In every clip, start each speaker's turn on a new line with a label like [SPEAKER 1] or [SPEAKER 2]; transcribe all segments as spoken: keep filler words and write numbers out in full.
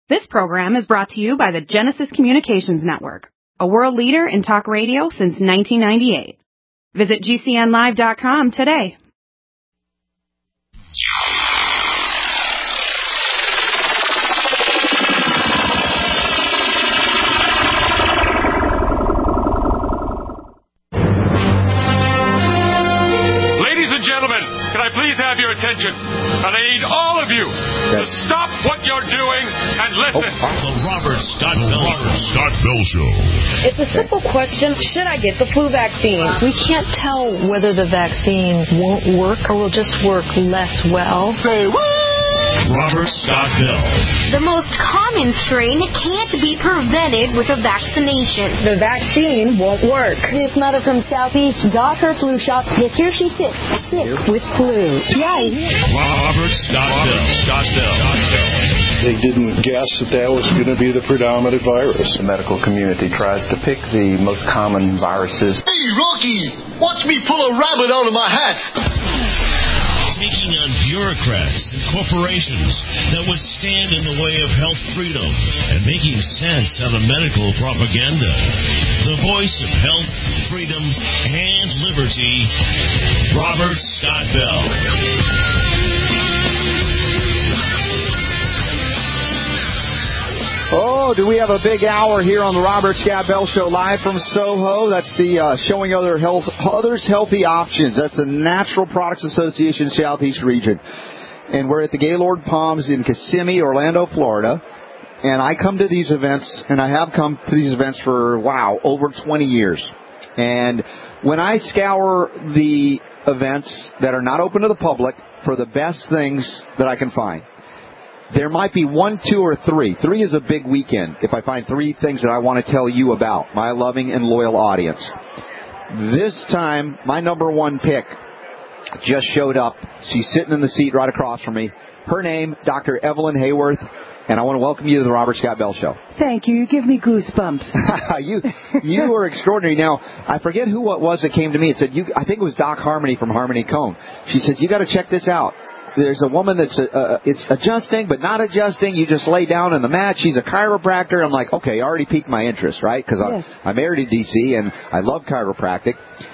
[SPEAKER 1] This program is brought to you by the Genesis Communications Network, a world leader in talk radio since nineteen ninety-eight. Visit G C N live dot com today.
[SPEAKER 2] Ladies and gentlemen, can I please have your attention? And I need all of you to stop what you're doing and listen.
[SPEAKER 3] Oh, the Robert Scott Bell Robert Scott Bell Show.
[SPEAKER 4] It's a simple question. Should I get the flu vaccine? We can't tell whether the vaccine won't work or will just work less well.
[SPEAKER 3] Say what? Robert Scott Bell.
[SPEAKER 5] The most common strain can't be prevented with a vaccination.
[SPEAKER 4] The vaccine won't work.
[SPEAKER 6] This mother from Southeast got her flu shot, yet here she sits, sick with flu.
[SPEAKER 3] Right. Robert Scott Bell. Scott Bell.
[SPEAKER 7] They didn't guess that that was going to be the predominant virus.
[SPEAKER 8] The medical community tries to pick the most common viruses.
[SPEAKER 9] Hey, Rocky, watch me pull a rabbit out of my hat.
[SPEAKER 3] Taking on bureaucrats and corporations that would stand in the way of health freedom and making sense out of medical propaganda. The voice of health, freedom, and liberty, Robert Scott Bell.
[SPEAKER 10] Oh, do we have a big hour here on the Robert Scott Bell Show live from Soho? That's the uh, Showing Other Health, Others Healthy Options. That's the Natural Products Association Southeast Region. And we're at the Gaylord Palms in Kissimmee, Orlando, Florida. And I come to these events, and I have come to these events for, wow, over twenty years. And when I scour the events that are not open to the public for the best things that I can find, there might be one, two, or three. Three is a big weekend if I find three things that I want to tell you about, my loving and loyal audience. This time, my number one pick just showed up. She's sitting in the seat right across from me. Her name, Doctor Evelyn Hayworth, and I want to welcome you to the Robert Scott Bell Show.
[SPEAKER 11] Thank you. You give me goosebumps.
[SPEAKER 10] you you were extraordinary. Now, I forget who it was that came to me. It said, you, I think it was Doc Harmony from Harmony Cone. She said, you got to check this out. There's a woman that's uh, it's adjusting but not adjusting. You just lay down in the mat. She's a chiropractor. I'm like, okay, already piqued my interest, right? Because yes. I'm, I'm married in D C and I love chiropractic.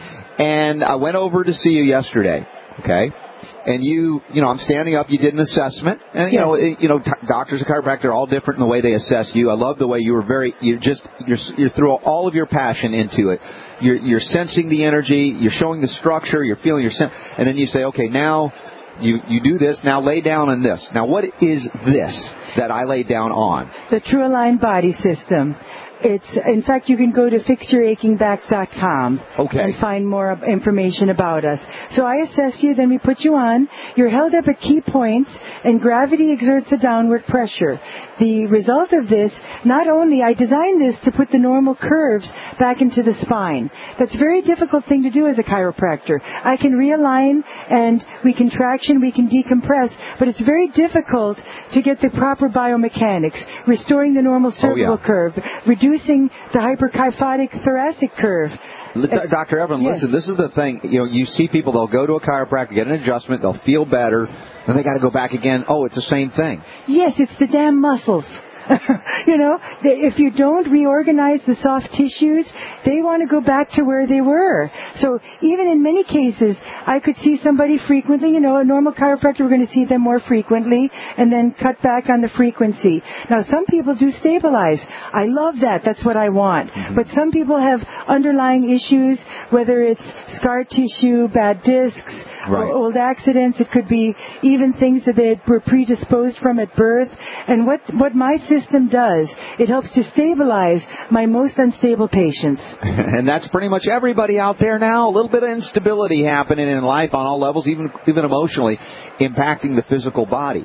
[SPEAKER 10] And I went over to see you yesterday, okay? And you, you know, I'm standing up. You did an assessment, and you yes. know, it, you know, t- doctors and chiropractors are all different in the way they assess you. I love the way you were very, you just, you're, you're through all of your passion into it. You're, you're sensing the energy. You're showing the structure. You're feeling your sen- and then you say, okay, now. You you do this, now lay down on this. Now, what is this that I lay down on?
[SPEAKER 11] The True Align Body System. It's, in fact, you can go to fix your aching back dot com
[SPEAKER 10] okay.
[SPEAKER 11] and find more information about us. So I assess you, then we put you on. You're held up at key points, and gravity exerts a downward pressure. The result of this, not only, I designed this to put the normal curves back into the spine. That's a very difficult thing to do as a chiropractor. I can realign, and we can traction, we can decompress, but it's very difficult to get the proper biomechanics, restoring the normal cervical
[SPEAKER 10] oh, yeah.
[SPEAKER 11] curve, reducing Reducing the hyperkyphotic thoracic curve.
[SPEAKER 10] Doctor Evelyn,
[SPEAKER 11] yes.
[SPEAKER 10] listen, this is the thing. You know, you see people, they'll go to a chiropractor, get an adjustment, they'll feel better, and they got to go back again. Oh, it's the same thing.
[SPEAKER 11] Yes, it's the damn muscles. You know, if you don't reorganize the soft tissues, they want to go back to where they were. So even in many cases, I could see somebody frequently, you know, a normal chiropractor, we're going to see them more frequently and then cut back on the frequency. Now, some people do stabilize. I love that. That's what I want. Mm-hmm. But some people have underlying issues, whether it's scar tissue, bad discs,
[SPEAKER 10] right.
[SPEAKER 11] or old accidents. It could be even things that they were predisposed from at birth. And what, what my system does, it helps to stabilize my most unstable patients.
[SPEAKER 10] And that's pretty much everybody out there now. A little bit of instability happening in life on all levels, even even emotionally, impacting the physical body.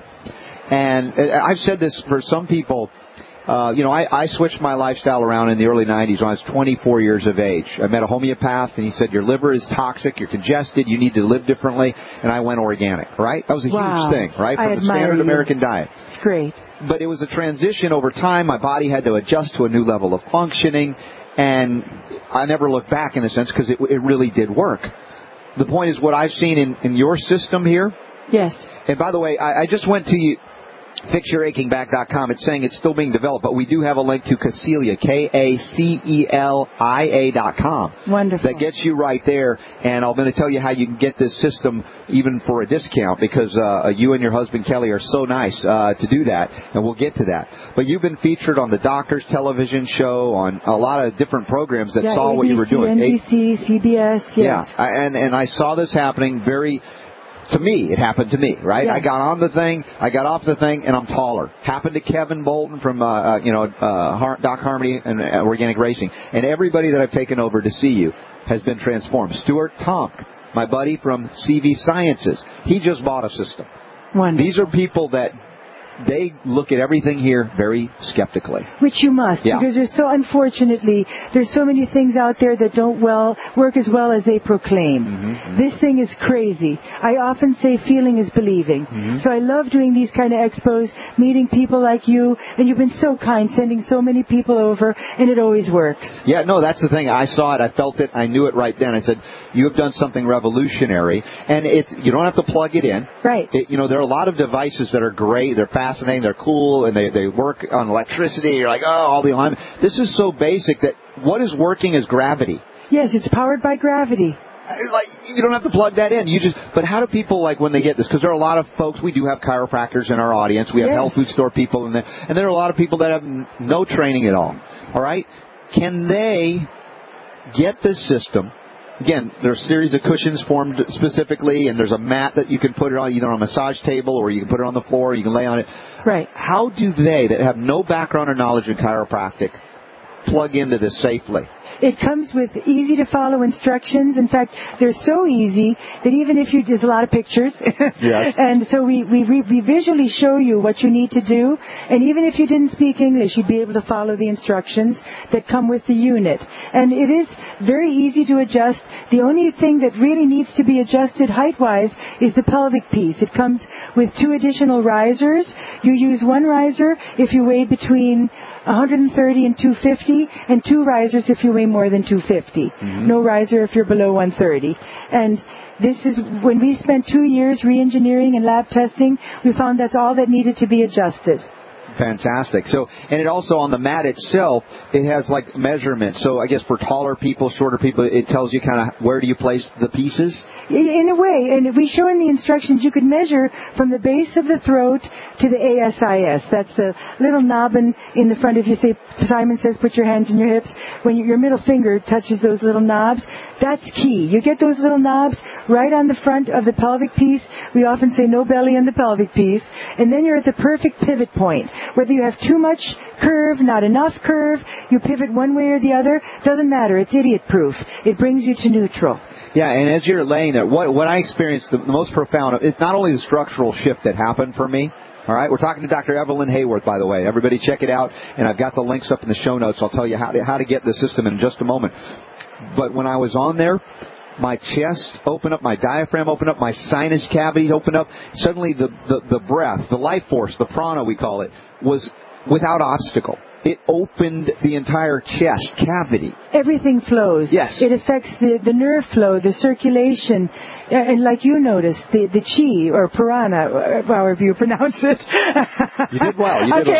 [SPEAKER 10] And I've said this for some people. Uh, you know, I, I switched my lifestyle around in the early nineties when I was twenty-four years of age. I met a homeopath, and he said, your liver is toxic, you're congested, you need to live differently, and I went organic, right? That was a
[SPEAKER 11] wow.
[SPEAKER 10] huge thing, right? From
[SPEAKER 11] I
[SPEAKER 10] the standard
[SPEAKER 11] you.
[SPEAKER 10] American diet.
[SPEAKER 11] It's great.
[SPEAKER 10] But it was a transition over time. My body had to adjust to a new level of functioning, and I never looked back in a sense because it, it really did work. The point is what I've seen in, in your system here.
[SPEAKER 11] Yes.
[SPEAKER 10] And by the way, I, I just went to you. fix your aching back dot com. It's saying it's still being developed, but we do have a link to Kacelia, K A C E L I A dot com.
[SPEAKER 11] Wonderful.
[SPEAKER 10] That gets you right there, and I'm going to tell you how you can get this system even for a discount, because uh, you and your husband, Kelly, are so nice uh, to do that, and we'll get to that. But you've been featured on the Doctors television show, on a lot of different programs that
[SPEAKER 11] yeah,
[SPEAKER 10] saw
[SPEAKER 11] A B C,
[SPEAKER 10] what you were doing.
[SPEAKER 11] N B C, C B S, yes.
[SPEAKER 10] Yeah, and, and I saw this happening very... To me, it happened to me, right?
[SPEAKER 11] Yeah.
[SPEAKER 10] I got on the thing, I got off the thing, and I'm taller. Happened to Kevin Bolton from, uh, uh, you know, uh, Har- Doc Harmony and uh, Organic Racing. And everybody that I've taken over to see you has been transformed. Stuart Tomk, my buddy from C V Sciences, he just bought a system.
[SPEAKER 11] Wonderful.
[SPEAKER 10] These are people that they look at everything here very skeptically.
[SPEAKER 11] Which you must,
[SPEAKER 10] yeah.
[SPEAKER 11] because there's so, unfortunately, there's so many things out there that don't well work as well as they proclaim.
[SPEAKER 10] Mm-hmm, mm-hmm.
[SPEAKER 11] This thing is crazy. I often say feeling is believing.
[SPEAKER 10] Mm-hmm.
[SPEAKER 11] So I love doing these kind of expos, meeting people like you, and you've been so kind, sending so many people over, and it always works.
[SPEAKER 10] Yeah, no, that's the thing. I saw it, I felt it, I knew it right then. I said, you have done something revolutionary, and it, you don't have to plug it in.
[SPEAKER 11] Right.
[SPEAKER 10] It, you know, there are a lot of devices that are great, they're fascinating, they're cool, and they, they work on electricity. You're like, oh, all the alignment. This is so basic that what is working is gravity.
[SPEAKER 11] Yes, it's powered by gravity.
[SPEAKER 10] Like, you don't have to plug that in. You just, but how do people, like, when they get this? Because there are a lot of folks, we do have chiropractors in our audience. We have
[SPEAKER 11] yes.
[SPEAKER 10] health food store people in there. And there are a lot of people that have n- no training at all. All right? Can they get this system? Again, there's a series of cushions formed specifically, and there's a mat that you can put it on, either on a massage table or you can put it on the floor, or you can lay on it.
[SPEAKER 11] Right.
[SPEAKER 10] How do they, that have no background or knowledge in chiropractic, plug into this safely?
[SPEAKER 11] It comes with easy-to-follow instructions. In fact, they're so easy that even if you, there's a lot of pictures.
[SPEAKER 10] Yes.
[SPEAKER 11] And so we, we, we visually show you what you need to do. And even if you didn't speak English, you'd be able to follow the instructions that come with the unit. And it is very easy to adjust. The only thing that really needs to be adjusted height-wise is the pelvic piece. It comes with two additional risers. You use one riser if you weigh between one hundred thirty and two hundred fifty, and two risers if you weigh more than two hundred fifty. Mm-hmm. No riser if you're below one hundred thirty. And this is, when we spent two years re-engineering and lab testing, we found that's all that needed to be adjusted.
[SPEAKER 10] Fantastic. So, and it also, on the mat itself, it has like measurements. So I guess for taller people, shorter people, it tells you kind of where do you place the pieces?
[SPEAKER 11] In a way, and we show in the instructions you could measure from the base of the throat to the A S I S. That's the little knob in, in the front. If you say, Simon says, put your hands in your hips, when you, your middle finger touches those little knobs, that's key. You get those little knobs right on the front of the pelvic piece. We often say no belly in the pelvic piece. And then you're at the perfect pivot point. Whether you have too much curve, not enough curve, you pivot one way or the other, doesn't matter. It's idiot-proof. It brings you to neutral.
[SPEAKER 10] Yeah, and as you're laying there, what, what I experienced the, the most profound, it's not only the structural shift that happened for me. All right, we're talking to Doctor Evelyn Hayworth, by the way. Everybody check it out, and I've got the links up in the show notes. I'll tell you how to, how to get the system in just a moment. But when I was on there, my chest opened up, my diaphragm opened up, my sinus cavity opened up. Suddenly the, the, the breath, the life force, the prana we call it, was without obstacle. It opened the entire chest cavity.
[SPEAKER 11] Everything flows.
[SPEAKER 10] Yes.
[SPEAKER 11] It affects the, the nerve flow, the circulation, and like you noticed, the, the chi, or prana, however you pronounce it.
[SPEAKER 10] You did well. You did
[SPEAKER 11] okay.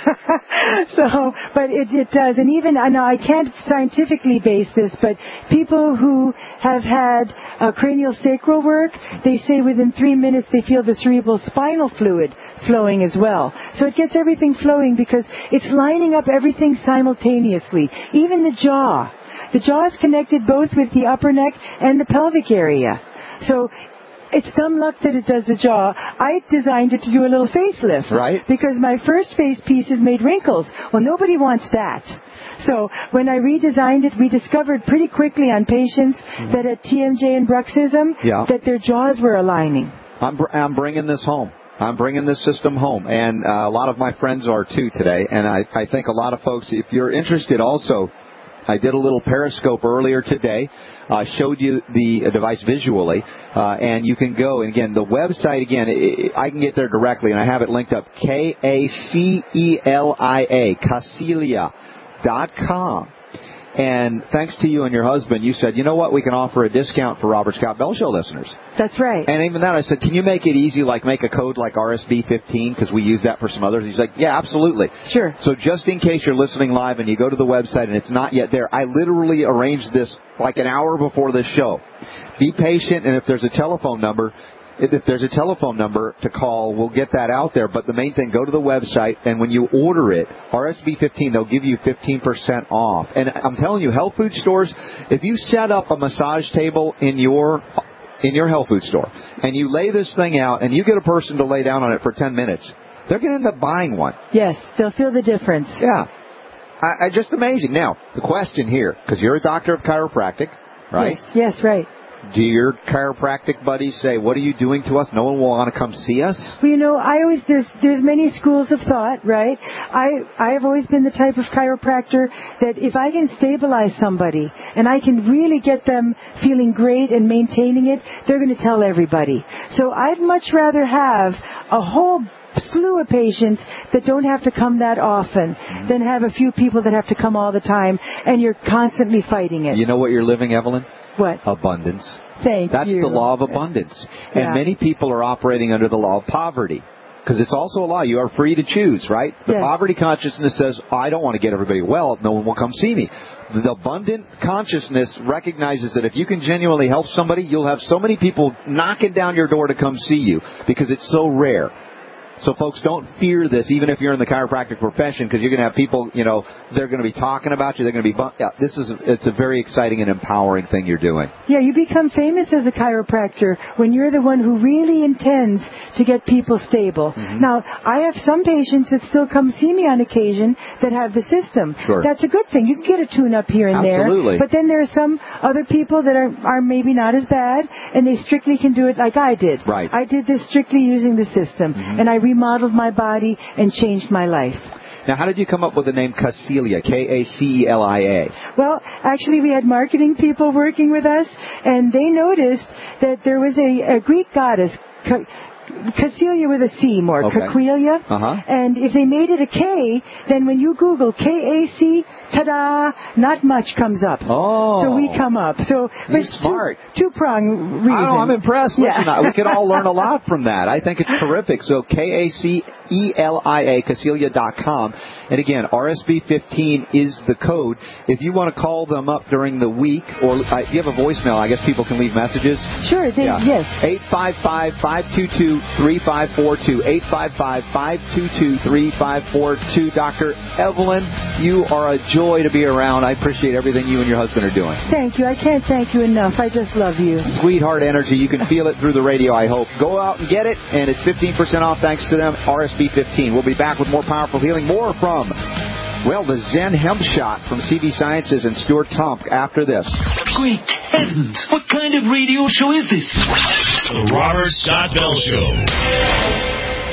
[SPEAKER 10] well.
[SPEAKER 11] So, but it, it does. And even, I know I can't scientifically base this, but people who have had uh, cranial sacral work, they say within three minutes they feel the cerebral spinal fluid flowing as well. So it gets everything flowing because it's lining up everything simultaneously, even the jaw. The jaw is connected both with the upper neck and the pelvic area. So it's dumb luck that it does the jaw. I designed it to do a little facelift.
[SPEAKER 10] Right.
[SPEAKER 11] Because my first face pieces made wrinkles. Well, nobody wants that. So when I redesigned it, we discovered pretty quickly on patients mm-hmm. that had T M J and bruxism,
[SPEAKER 10] yeah.
[SPEAKER 11] that their jaws were aligning.
[SPEAKER 10] I'm, br- I'm bringing this home. I'm bringing this system home, and uh, a lot of my friends are too today, and I, I think a lot of folks, if you're interested also, I did a little Periscope earlier today, uh, showed you the device visually, uh, and you can go, and again, the website, again, I can get there directly, and I have it linked up, K A C E L I A, Kacelia dot com. And thanks to you and your husband, you said, you know what, we can offer a discount for Robert Scott Bell Show listeners.
[SPEAKER 11] That's right.
[SPEAKER 10] And even then, I said, can you make it easy, like make a code like R S B fifteen, because we use that for some others? He's like, yeah, absolutely.
[SPEAKER 11] Sure.
[SPEAKER 10] So just in case you're listening live and you go to the website and it's not yet there, I literally arranged this like an hour before this show. Be patient, and if there's a telephone number, If there's a telephone number to call, we'll get that out there. But the main thing, go to the website, and when you order it, R S B fifteen, they'll give you fifteen percent off. And I'm telling you, health food stores, if you set up a massage table in your in your health food store, and you lay this thing out, and you get a person to lay down on it for ten minutes, they're going to end up buying one.
[SPEAKER 11] Yes, they'll feel the difference.
[SPEAKER 10] Yeah. I, I, just amazing. Now, the question here, because you're a doctor of chiropractic, right?
[SPEAKER 11] Yes, yes, right.
[SPEAKER 10] Do your chiropractic buddies say, what are you doing to us? No one will want to come see us?
[SPEAKER 11] Well, you know, I always, there's, there's many schools of thought, right? I, I have always been the type of chiropractor that if I can stabilize somebody and I can really get them feeling great and maintaining it, they're going to tell everybody. So I'd much rather have a whole slew of patients that don't have to come that often mm-hmm. than have a few people that have to come all the time and you're constantly fighting it.
[SPEAKER 10] You know what you're living, Evelyn?
[SPEAKER 11] What?
[SPEAKER 10] Abundance.
[SPEAKER 11] Thank
[SPEAKER 10] That's
[SPEAKER 11] you.
[SPEAKER 10] the law of abundance.
[SPEAKER 11] Yeah.
[SPEAKER 10] And many people are operating under the law of poverty. Because it's also a law. You are free to choose, right? The
[SPEAKER 11] yeah.
[SPEAKER 10] poverty consciousness says, I don't want to get everybody well. No one will come see me. The abundant consciousness recognizes that if you can genuinely help somebody, you'll have so many people knocking down your door to come see you because it's so rare. So, folks, don't fear this, even if you're in the chiropractic profession, because you're going to have people, you know, they're going to be talking about you. They're going to be, yeah, this is, it's a very exciting and empowering thing you're doing.
[SPEAKER 11] Yeah, you become famous as a chiropractor when you're the one who really intends to get people stable. Mm-hmm. Now, I have some patients that still come see me on occasion that have the system.
[SPEAKER 10] Sure.
[SPEAKER 11] That's a good thing. You can get a tune-up here and
[SPEAKER 10] Absolutely.
[SPEAKER 11] there. But then there are some other people that are, are maybe not as bad, and they strictly can do it like I did.
[SPEAKER 10] Right.
[SPEAKER 11] I did this strictly using the system, mm-hmm. and I remodeled my body and changed my life.
[SPEAKER 10] Now, how did you come up with the name Caecilia, K A C E L I A?
[SPEAKER 11] Well, actually, we had marketing people working with us, and they noticed that there was a, a Greek goddess, Caecilia with a C more,
[SPEAKER 10] okay.
[SPEAKER 11] Caecilia.
[SPEAKER 10] Uh-huh.
[SPEAKER 11] And if they made it a K, then when you Google K A C, ta-da, not much comes up.
[SPEAKER 10] Oh.
[SPEAKER 11] So we come up. So
[SPEAKER 10] You're smart.
[SPEAKER 11] Two, two-prong reason.
[SPEAKER 10] I know, I'm impressed.
[SPEAKER 11] Yeah.
[SPEAKER 10] Listen, we could all learn a lot from that. I think it's terrific. So K A C E L I A, Caecilia dot com. And again, R S B fifteen is the code. If you want to call them up during the week, or uh, if you have a voicemail, I guess people can leave messages.
[SPEAKER 11] Sure, they,
[SPEAKER 10] yeah.
[SPEAKER 11] yes.
[SPEAKER 10] eight five five, five two two, three five four two. eight five five, five two two, three five four two. Doctor Evelyn, you are a joy to be around. I appreciate everything you and your husband are doing.
[SPEAKER 11] Thank you. I can't thank you enough. I just love you.
[SPEAKER 10] Sweetheart energy. You can feel it through the radio, I hope. Go out and get it, and it's fifteen percent off thanks to them, R S B fifteen. We'll be back with more powerful healing, more from, well, the Zen Hemp Shot from C B Sciences and Stuart Tomp after this.
[SPEAKER 12] Great heavens! What kind of radio show is this?
[SPEAKER 3] The Robert Scott Bell Show.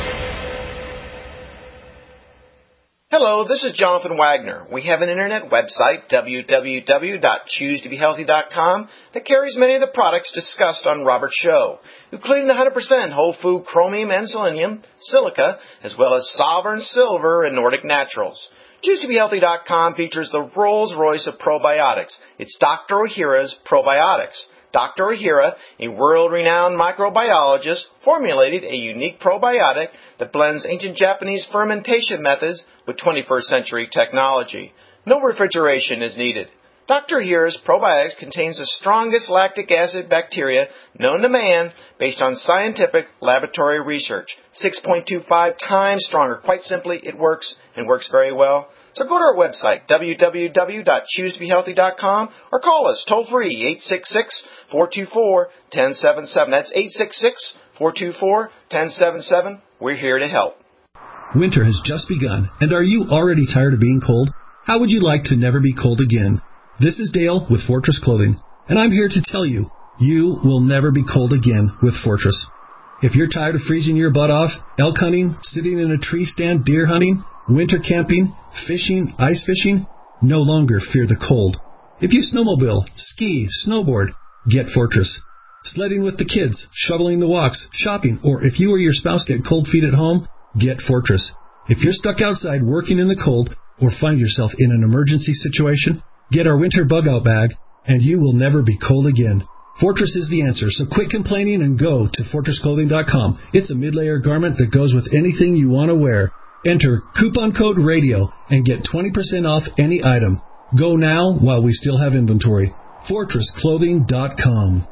[SPEAKER 13] Hello, this is Jonathan Wagner. We have an internet website, w w w dot choose to be healthy dot com, that carries many of the products discussed on Robert's show, including the one hundred percent whole food chromium and selenium, silica, as well as Sovereign Silver and Nordic Naturals. choose to be healthy dot com features the Rolls-Royce of probiotics. It's Doctor Ohhira's Probiotics. Doctor Ohhira, a world-renowned microbiologist, formulated a unique probiotic that blends ancient Japanese fermentation methods with twenty-first century technology. No refrigeration is needed. Doctor Ohhira's probiotics contains the strongest lactic acid bacteria known to man based on scientific laboratory research. six point two five times stronger. Quite simply, it works and works very well. So go to our website, w w w dot choose to be healthy dot com, or call us toll-free, eight six six, four two four, one zero seven seven. That's eight six six, four two four, one zero seven seven. We're here to help.
[SPEAKER 14] Winter has just begun, and are you already tired of being cold? How would you like to never be cold again? This is Dale with Fortress Clothing, and I'm here to tell you, you will never be cold again with Fortress. If you're tired of freezing your butt off, elk hunting, sitting in a tree stand, deer hunting, winter camping, fishing, ice fishing, no longer fear the cold. If you snowmobile, ski, snowboard, get Fortress. Sledding with the kids, shoveling the walks, shopping, or if you or your spouse get cold feet at home, get Fortress. If you're stuck outside working in the cold or find yourself in an emergency situation, Get our winter bug-out bag, and you will never be cold again. Fortress is the answer, so quit complaining and go to fortress clothing dot com. It's a mid-layer garment that goes with anything you want to wear. Enter coupon code RADIO and get twenty percent off any item. Go now while we still have inventory. fortress clothing dot com.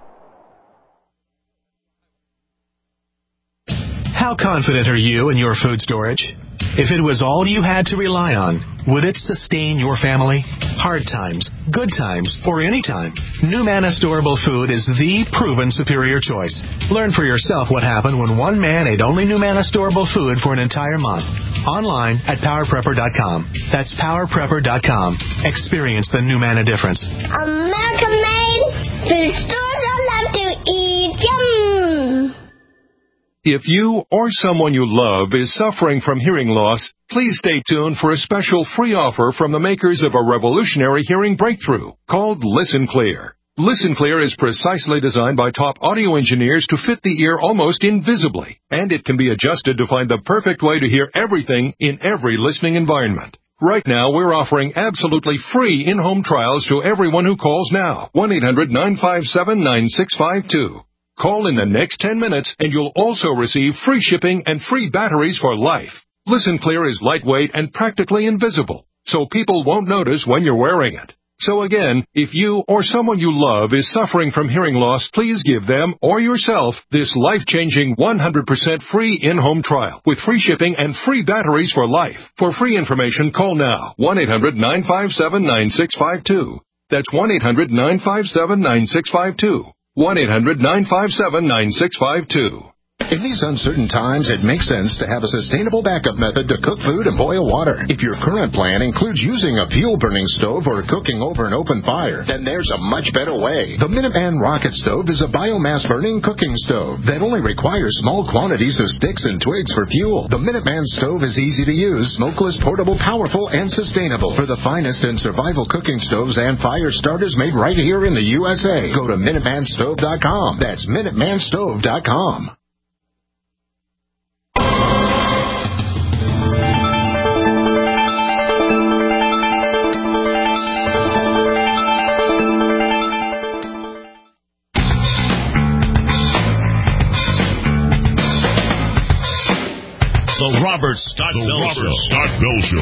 [SPEAKER 15] How confident are you in your food storage? If it was all you had to rely on, would it sustain your family? Hard times, good times, or any time, NuManna Storable Food is the proven superior choice. Learn for yourself what happened when one man ate only NuManna Storable Food for an entire month. Online at power prepper dot com. That's power prepper dot com. Experience the NuManna difference.
[SPEAKER 16] American made food stores I love to eat. Yum!
[SPEAKER 17] If you or someone you love is suffering from hearing loss, please stay tuned for a special free offer from the makers of a revolutionary hearing breakthrough called Listen Clear. Listen Clear is precisely designed by top audio engineers to fit the ear almost invisibly, and it can be adjusted to find the perfect way to hear everything in every listening environment. Right now, we're offering absolutely free in-home trials to everyone who calls now. one eight hundred nine five seven nine six five two. Call in the next ten minutes, and you'll also receive free shipping and free batteries for life. Listen Clear is lightweight and practically invisible, so people won't notice when you're wearing it. So again, if you or someone you love is suffering from hearing loss, please give them or yourself this life-changing one hundred percent free in-home trial with free shipping and free batteries for life. For free information, call now, one eight hundred nine five seven nine six five two. That's one eight hundred nine five seven nine six five two. one eight hundred nine five seven nine six five two.
[SPEAKER 18] In these uncertain times, it makes sense to have a sustainable backup method to cook food and boil water. If your current plan includes using a fuel-burning stove or cooking over an open fire, then there's a much better way. The Minuteman Rocket Stove is a biomass-burning cooking stove that only requires small quantities of sticks and twigs for fuel. The Minuteman Stove is easy to use, smokeless, portable, powerful, and sustainable. For the finest in survival cooking stoves and fire starters made right here in the U S A, go to minuteman stove dot com. That's minuteman stove dot com.
[SPEAKER 3] The Robert Scott
[SPEAKER 19] the
[SPEAKER 3] Bell
[SPEAKER 19] Robert
[SPEAKER 3] Show.
[SPEAKER 19] Scott Bell Show.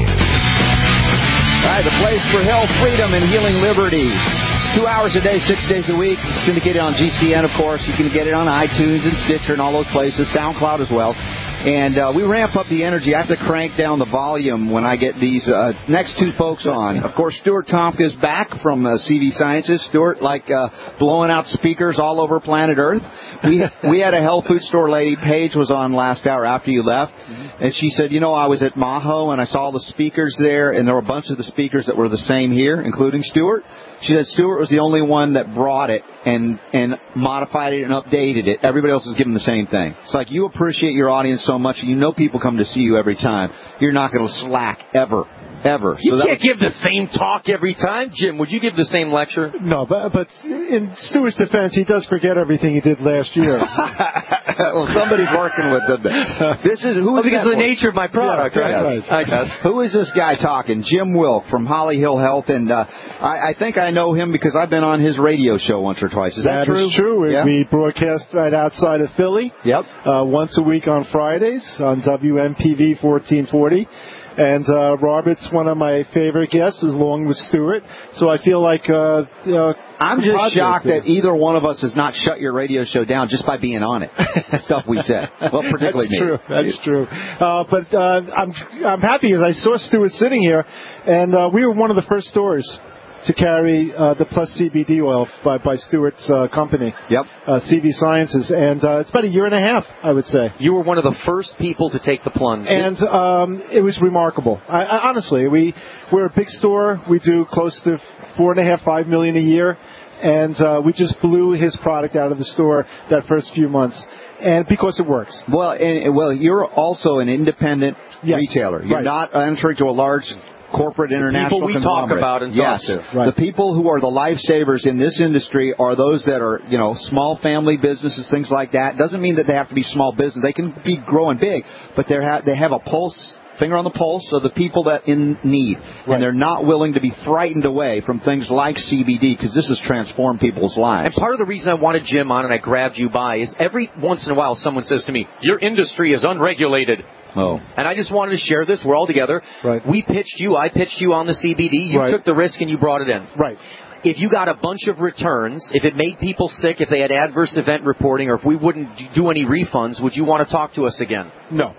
[SPEAKER 10] All right, the place for health, freedom, and healing liberty. Two hours a day, six days a week. Syndicated on G C N, of course. You can get it on iTunes and Stitcher and all those places. SoundCloud as well. And uh, we ramp up the energy. I have to crank down the volume when I get these uh, next two folks on. Of course, Stuart Tomka is back from uh, C V Sciences. Stuart, like uh, blowing out speakers all over planet Earth. We we had a health food store lady, Paige, was on last hour after you left. And she said, you know, I was at Maho and I saw the speakers there, and there were a bunch of the speakers that were the same here, including Stuart. She said Stuart was the only one that brought it and and modified it and updated it. Everybody else is giving the same thing. It's like you appreciate your audience so much, and you know people come to see you every time. You're not going to slack ever, ever.
[SPEAKER 20] You
[SPEAKER 10] so
[SPEAKER 20] can't was... give the same talk every time. Jim, would you give the same lecture?
[SPEAKER 21] No, but but in Stuart's defense, he does forget everything he did last year.
[SPEAKER 10] Well, somebody's working with it. This is who
[SPEAKER 20] well,
[SPEAKER 10] is
[SPEAKER 20] because of the
[SPEAKER 10] one?
[SPEAKER 20] nature of my product,
[SPEAKER 21] yeah,
[SPEAKER 20] right?
[SPEAKER 21] right.
[SPEAKER 20] I guess.
[SPEAKER 10] Who is this guy talking? Jim Wilk from Holly Hill Health, and uh, I, I think I know him because I've been on his radio show once or twice. Is that,
[SPEAKER 21] that
[SPEAKER 10] true?
[SPEAKER 21] That is true.
[SPEAKER 10] Yeah?
[SPEAKER 21] We broadcast right outside of Philly.
[SPEAKER 10] Yep.
[SPEAKER 21] Uh, once a week on Fridays on W M P V fourteen forty. And uh, Robert's one of my favorite guests, along with Stuart. So I feel like, uh, you know,
[SPEAKER 10] I'm just shocked there. that either one of us has not shut your radio show down just by being on it. Stuff we said. Well, particularly
[SPEAKER 21] That's
[SPEAKER 10] me.
[SPEAKER 21] true. That's true. Uh, but uh, I'm I'm happy as I saw Stuart sitting here, and uh, we were one of the first stores to carry uh, the Plus C B D oil by, by Stuart's uh, company.
[SPEAKER 10] Yep.
[SPEAKER 21] Uh, C V Sciences. And uh, it's about a year and a half, I would say.
[SPEAKER 20] You were one of the first people to take the plunge.
[SPEAKER 21] And um, it was remarkable. I, I, honestly, we, we're a big store. We do close to four and a half, five million a year. And uh, we just blew his product out of the store that first few months. And because it works.
[SPEAKER 10] Well, and, well, you're also an independent
[SPEAKER 21] yes.
[SPEAKER 10] retailer. You're
[SPEAKER 21] right.
[SPEAKER 10] not entering to a large corporate international
[SPEAKER 20] the people we talk about and
[SPEAKER 10] yes.
[SPEAKER 20] talk to.
[SPEAKER 10] Right. The people who are the lifesavers in this industry are those that are, you know, small family businesses, things like that. Doesn't mean that they have to be small business. They can be growing big, but they have they have a pulse finger on the pulse of the people that in need, right. and they're not willing to be frightened away from things like C B D because this has transformed people's lives.
[SPEAKER 20] And part of the reason I wanted Jim on and I grabbed you by is every once in a while someone says to me, your industry is unregulated.
[SPEAKER 10] Oh.
[SPEAKER 20] And I just wanted to share this. We're all together.
[SPEAKER 21] Right.
[SPEAKER 20] We pitched you. I pitched you on the C B D. You
[SPEAKER 21] right.
[SPEAKER 20] took the risk and you brought it in.
[SPEAKER 21] Right.
[SPEAKER 20] If you got a bunch of returns, if it made people sick, if they had adverse event reporting, or if we wouldn't do any refunds, would you want to talk to us again?
[SPEAKER 21] No.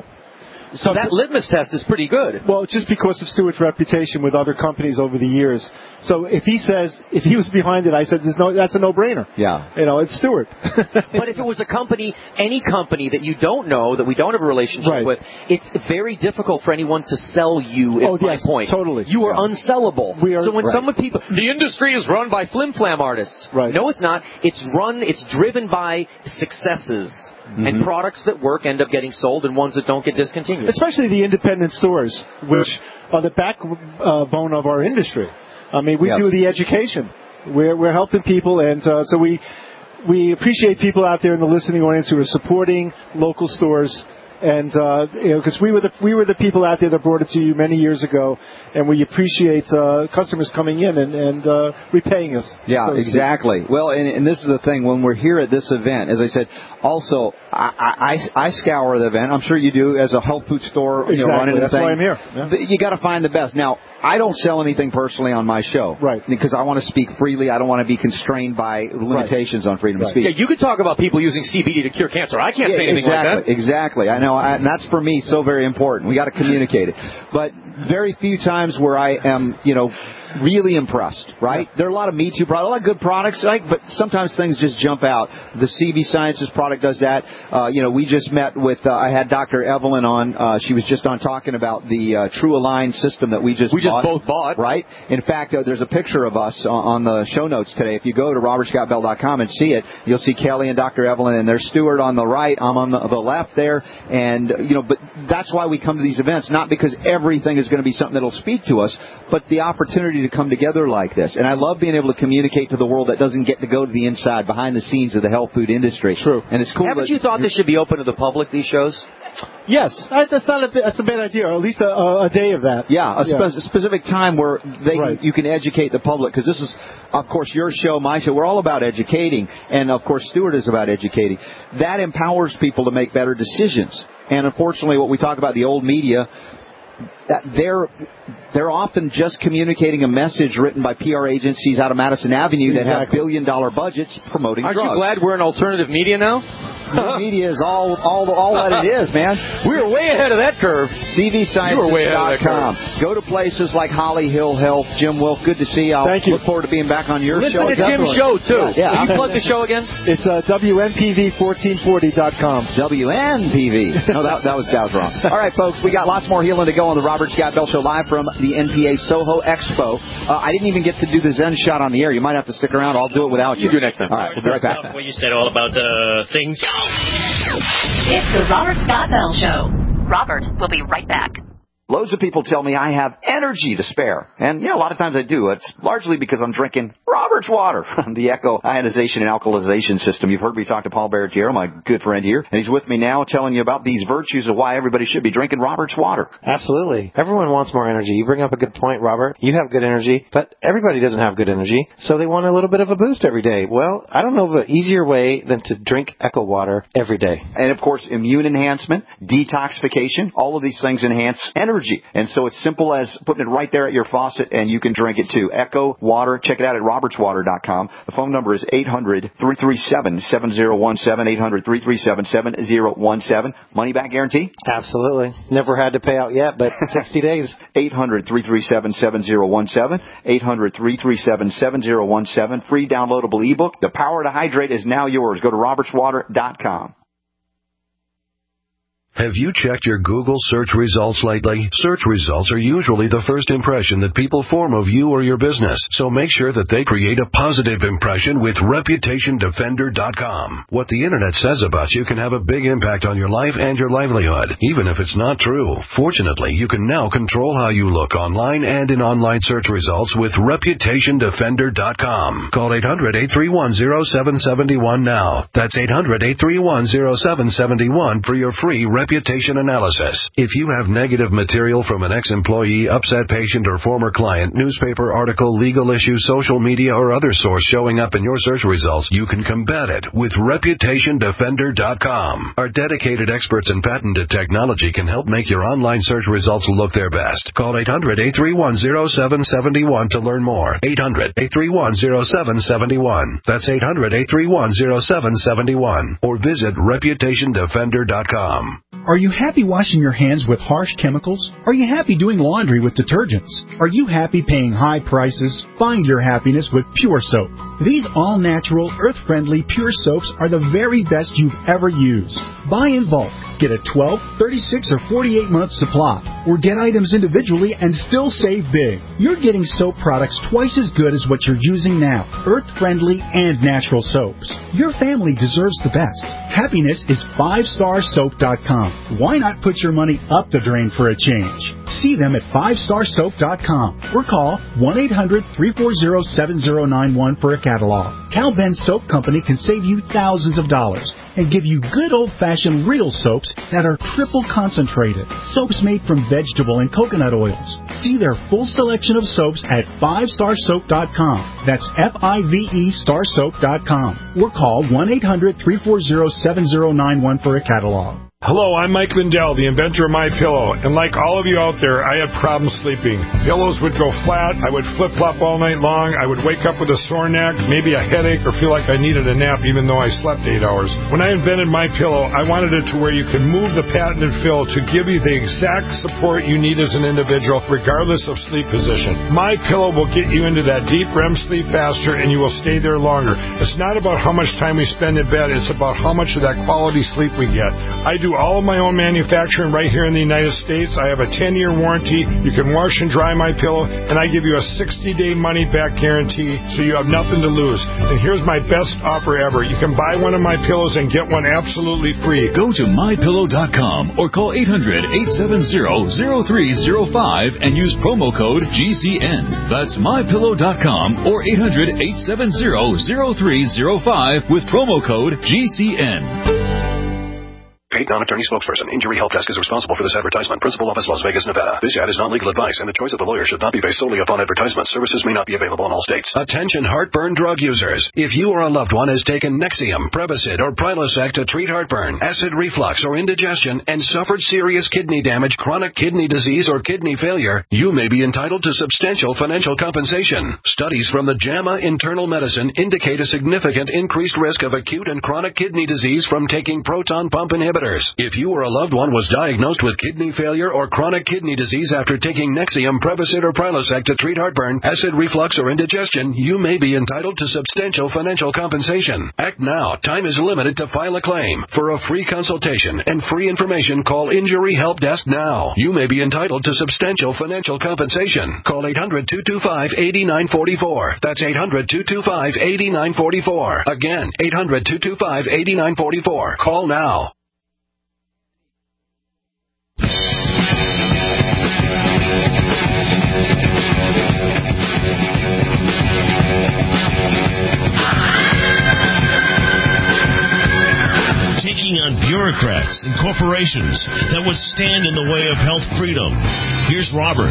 [SPEAKER 20] So that litmus test is pretty good.
[SPEAKER 21] Well, just because of Stewart's reputation with other companies over the years. So if he says, if he was behind it, I said, "There's no, that's a no-brainer."
[SPEAKER 10] Yeah.
[SPEAKER 21] You know, it's Stewart.
[SPEAKER 20] But if it was a company, any company that you don't know, that we don't have a relationship
[SPEAKER 21] right.
[SPEAKER 20] with, it's very difficult for anyone to sell you, is
[SPEAKER 21] oh,
[SPEAKER 20] my
[SPEAKER 21] yes,
[SPEAKER 20] point.
[SPEAKER 21] Totally.
[SPEAKER 20] You are
[SPEAKER 21] yeah.
[SPEAKER 20] unsellable.
[SPEAKER 21] We are,
[SPEAKER 20] so when
[SPEAKER 21] right.
[SPEAKER 20] some people, the industry is run by flim-flam artists.
[SPEAKER 21] Right.
[SPEAKER 20] No, it's not. It's run, it's driven by successes. Mm-hmm. And products that work end up getting sold and ones that don't get discontinued.
[SPEAKER 21] Especially the independent stores, which are the backbone of our industry. I mean, we
[SPEAKER 10] yes.
[SPEAKER 21] do the education. We're, we're helping people, and uh, so we we appreciate people out there in the listening audience who are supporting local stores. And uh, you know, because we were the we were the people out there that brought it to you many years ago, and we appreciate uh, customers coming in and, and uh, repaying us.
[SPEAKER 10] Yeah,
[SPEAKER 21] so
[SPEAKER 10] exactly. Well, and, and this is the thing. When we're here at this event, as I said, also I, I, I scour the event. I'm sure you do as a health food store. You
[SPEAKER 21] exactly.
[SPEAKER 10] know, running
[SPEAKER 21] That's
[SPEAKER 10] the thing.
[SPEAKER 21] why I'm here. Yeah.
[SPEAKER 10] You got to find the best. Now, I don't sell anything personally on my show,
[SPEAKER 21] right?
[SPEAKER 10] Because I want to speak freely. I don't want to be constrained by limitations right. on freedom
[SPEAKER 21] right.
[SPEAKER 10] of speech.
[SPEAKER 20] Yeah, you could talk about people using C B D to cure cancer. I can't
[SPEAKER 10] yeah,
[SPEAKER 20] say anything
[SPEAKER 10] exactly,
[SPEAKER 20] like that.
[SPEAKER 10] Exactly. I know, I, and that's for me so very important. We got to communicate it. But very few times where I am, you know, really impressed, right? Yeah. There are a lot of Me Too products, a lot of good products, right? But sometimes things just jump out. The C B Sciences product does that. Uh, you know, we just met with, uh, I had Doctor Evelyn on. Uh, she was just on talking about the uh, True Align system that we just
[SPEAKER 20] we
[SPEAKER 10] bought.
[SPEAKER 20] We just both bought.
[SPEAKER 10] Right? In fact, uh, there's a picture of us on, on the show notes today. If you go to robert scott bell dot com and see it, you'll see Kelly and Doctor Evelyn, and there's Stewart on the right. I'm on the, the left there. And, you know, but that's why we come to these events, not because everything is going to be something that'll speak to us, but the opportunity to come together like this. And I love being able to communicate to the world that doesn't get to go to the inside, behind the scenes of the health food industry.
[SPEAKER 21] True.
[SPEAKER 10] And it's cool.
[SPEAKER 20] Haven't you thought this should be open to the public, these shows?
[SPEAKER 21] Yes, that's not a that's a bad idea, or at least a, a day of that.
[SPEAKER 10] Yeah, a, spe-
[SPEAKER 21] yeah.
[SPEAKER 10] a specific time where they
[SPEAKER 21] right.
[SPEAKER 10] can, you can educate the public, because this is, of course, your show, my show. We're all about educating, and of course, Stewart is about educating. That empowers people to make better decisions. And unfortunately, what we talk about, the old media, that they're they're often just communicating a message written by P R agencies out of Madison Avenue
[SPEAKER 21] exactly.
[SPEAKER 10] that have billion dollar budgets promoting
[SPEAKER 20] Aren't
[SPEAKER 10] drugs.
[SPEAKER 20] you glad we're in alternative media now?
[SPEAKER 10] New media is all all all that it is, man.
[SPEAKER 20] We were way ahead of that curve.
[SPEAKER 10] C V sciences dot com. Go to places like Holly Hill Health. Jim Wolf, good to see you. I'll
[SPEAKER 21] Thank you.
[SPEAKER 10] look forward to being back on your
[SPEAKER 20] Listen
[SPEAKER 10] show.
[SPEAKER 20] Listen to Jim's show, too.
[SPEAKER 10] Yeah.
[SPEAKER 20] Will you plug the show again?
[SPEAKER 21] It's uh, W N P V fourteen forty dot com.
[SPEAKER 10] W N P V. No, that, that was that was wrong. All right, folks, we got lots more healing to go on the Robert Scott Bell Show live from the N P A Soho Expo. Uh, I didn't even get to do the Zen shot on the air. You might have to stick around. I'll do it without you.
[SPEAKER 20] You do next time.
[SPEAKER 10] All right, we'll be right back.
[SPEAKER 19] What you said all about the uh, things.
[SPEAKER 22] It's the Robert Scott Bell Show. Robert will be right back.
[SPEAKER 10] Loads of people tell me I have energy to spare. And, yeah, a lot of times I do. It's largely because I'm drinking Robert's water, the Echo ionization and alkalization system. You've heard me talk to Paul Barretiero, my good friend here, and he's with me now telling you about these virtues of why everybody should be drinking Robert's water.
[SPEAKER 23] Absolutely. Everyone wants more energy. You bring up a good point, Robert. You have good energy, but everybody doesn't have good energy, so they want a little bit of a boost every day. Well, I don't know of an easier way than to drink Echo water every day.
[SPEAKER 10] And, of course, immune enhancement, detoxification, all of these things enhance energy. And so it's simple as putting it right there at your faucet, and you can drink it too. Echo Water. Check it out at roberts water dot com. The phone number is eight hundred, three three seven, seven zero one seven, eight hundred, three three seven, seven zero one seven. Money back guarantee?
[SPEAKER 23] Absolutely. Never had to pay out yet, but sixty days.
[SPEAKER 10] eight hundred, three three seven, seven zero one seven. eight hundred, three three seven, seven zero one seven. Free downloadable ebook. The power to hydrate is now yours. Go to roberts water dot com.
[SPEAKER 24] Have you checked your Google search results lately? Search results are usually the first impression that people form of you or your business, so make sure that they create a positive impression with reputation defender dot com. What the Internet says about you can have a big impact on your life and your livelihood, even if it's not true. Fortunately, you can now control how you look online and in online search results with reputation defender dot com. Call eight hundred, eight three one, zero seven seven one now. That's eight hundred, eight three one, zero seven seven one for your free reputation reputation analysis. If you have negative material from an ex-employee, upset patient, or former client, newspaper article, legal issue, social media, or other source showing up in your search results, you can combat it with reputation defender dot com. Our dedicated experts in patented technology can help make your online search results look their best. Call eight hundred, eight three one, zero seven seven one to learn more. eight hundred, eight three one, zero seven seven one. That's eight hundred, eight three one, zero seven seven one. Or visit reputation defender dot com.
[SPEAKER 1] Are you happy washing your hands with harsh chemicals? Are you happy doing laundry with detergents? Are you happy paying high prices? Find your happiness with Pure Soap. These all-natural, earth-friendly Pure Soaps are the very best you've ever used. Buy in bulk. Get a twelve, thirty-six, or forty-eight month supply. Or get items individually and still save big. You're getting soap products twice as good as what you're using now. Earth-friendly and natural soaps. Your family deserves the best. Happiness is five star soap dot com. Why not put your money up the drain for a change? See them at five star soap dot com or call one eight hundred, three four zero, seven zero nine one for a catalog. Cal Ben Soap Company can save you thousands of dollars and give you good old-fashioned real soaps that are triple concentrated. Soaps made from vegetable and coconut oils. See their full selection of soaps at five star soap dot com. That's F I V E star soap dot com. Or call one eight hundred, three four zero, seven zero nine one for a catalog.
[SPEAKER 2] Hello, I'm Mike Lindell, the inventor of MyPillow, and like all of you out there, I had problems sleeping. Pillows would go flat, I would flip-flop all night long, I would wake up with a sore neck, maybe a headache, or feel like I needed a nap even though I slept eight hours. When I invented MyPillow, I wanted it to where you could move the patented fill to give you the exact support you need as an individual, regardless of sleep position. MyPillow will get you into that deep R E M sleep faster, and you will stay there longer. It's not about how much time we spend in bed, it's about how much of that quality sleep we get. I do all of my own manufacturing right here in the United States. I have a ten year warranty. You can wash and dry my pillow, and I give you a sixty day money back guarantee, so you have nothing to lose. And here's my best offer ever. You can buy one of my pillows and get one absolutely free.
[SPEAKER 4] Go to my pillow dot com or call eight hundred, eight seven zero, zero three zero five and use promo code G C N. That's my pillow dot com or eight hundred, eight seven zero, zero three zero five with promo code G C N.
[SPEAKER 24] Paid non-attorney spokesperson. Injury Help Desk is responsible for this advertisement. Principal office, Las Vegas, Nevada. This ad is not legal advice, and the choice of the lawyer should not be based solely upon advertisement. Services may not be available in all states. Attention heartburn drug users. If you or a loved one has taken Nexium, Prevacid, or Prilosec to treat heartburn, acid reflux, or indigestion, and suffered serious kidney damage, chronic kidney disease, or kidney failure, you may be entitled to substantial financial compensation. Studies from the JAMA Internal Medicine indicate a significant increased risk of acute and chronic kidney disease from taking proton pump inhibitors. If you or a loved one was diagnosed with kidney failure or chronic kidney disease after taking Nexium, Prevacid, or Prilosec to treat heartburn, acid reflux, or indigestion, you may be entitled to substantial financial compensation. Act now. Time is limited to file a claim. For a free consultation and free information, call Injury Help Desk now. You may be entitled to substantial financial compensation. Call eight hundred, two two five, eight nine four four. That's eight hundred, two two five, eight nine four four. Again, eight hundred, two two five, eight nine four four. Call now.
[SPEAKER 3] Taking on bureaucrats and corporations that would stand in the way of health freedom. Here's Robert.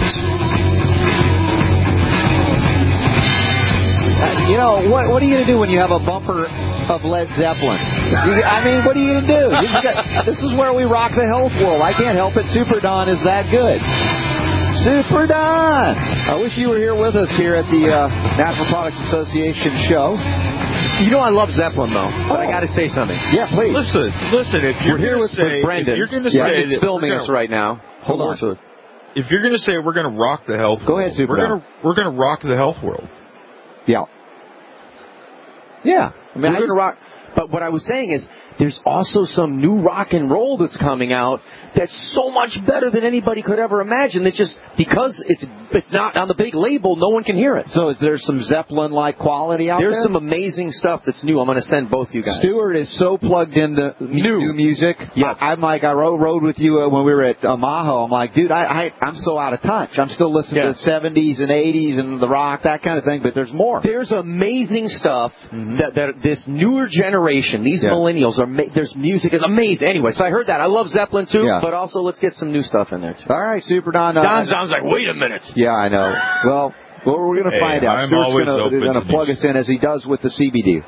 [SPEAKER 10] Uh, you know, what what are you going to do when you have a bumper of Led Zeppelin? You, I mean, what are you going to do? You got, this is where we rock the health world. I can't help it. Super Don is that good. Super Don! I wish you were here with us here at the uh, Natural Products Association show.
[SPEAKER 20] You know I love Zeppelin, though, but oh. I got to say something.
[SPEAKER 10] Yeah, please.
[SPEAKER 20] Listen, listen. If you're
[SPEAKER 10] we're here with,
[SPEAKER 20] say,
[SPEAKER 10] with Brendan,
[SPEAKER 20] if you're going to
[SPEAKER 10] yeah,
[SPEAKER 20] say
[SPEAKER 10] he's filming us right now. Hold on.
[SPEAKER 20] on. If you're going to say we're going to rock the health,
[SPEAKER 10] go
[SPEAKER 20] world,
[SPEAKER 10] ahead, Super.
[SPEAKER 20] We're going to we're going to rock the health world.
[SPEAKER 10] Yeah. Yeah. I mean,
[SPEAKER 20] we're going to rock.
[SPEAKER 10] But what I was saying is, there's also some new rock and roll that's coming out that's so much better than anybody could ever imagine. It's just because it's it's not on the big label, no one can hear it. So is there some Zeppelin-like quality out
[SPEAKER 20] There's
[SPEAKER 10] there?
[SPEAKER 20] There's some amazing stuff that's new. I'm going to send both you guys.
[SPEAKER 10] Stuart is so plugged into new, new music.
[SPEAKER 20] Yeah.
[SPEAKER 10] I, I'm like, I rode, rode with you uh, when we were at Omaha. I'm like, dude, I, I, I'm so out of touch. I'm still listening yes. to the seventies and eighties and the rock, that kind of thing, but there's more.
[SPEAKER 20] There's amazing stuff mm-hmm. that, that this newer generation generation, these
[SPEAKER 10] Yeah.
[SPEAKER 20] millennials, are ma- there's music is amazing. Anyway, so I heard that. I love Zeppelin, too,
[SPEAKER 10] Yeah.
[SPEAKER 20] but also let's get some new stuff in there, too.
[SPEAKER 10] All right, Super Don. Uh,
[SPEAKER 20] Don sounds like, wait a minute.
[SPEAKER 10] Yeah, I know. Well, well we're going to
[SPEAKER 20] Hey,
[SPEAKER 10] find out.
[SPEAKER 20] I'm
[SPEAKER 10] Stuart's
[SPEAKER 20] always
[SPEAKER 10] going
[SPEAKER 20] open
[SPEAKER 10] to
[SPEAKER 20] to
[SPEAKER 10] plug us in as he does with the C B D.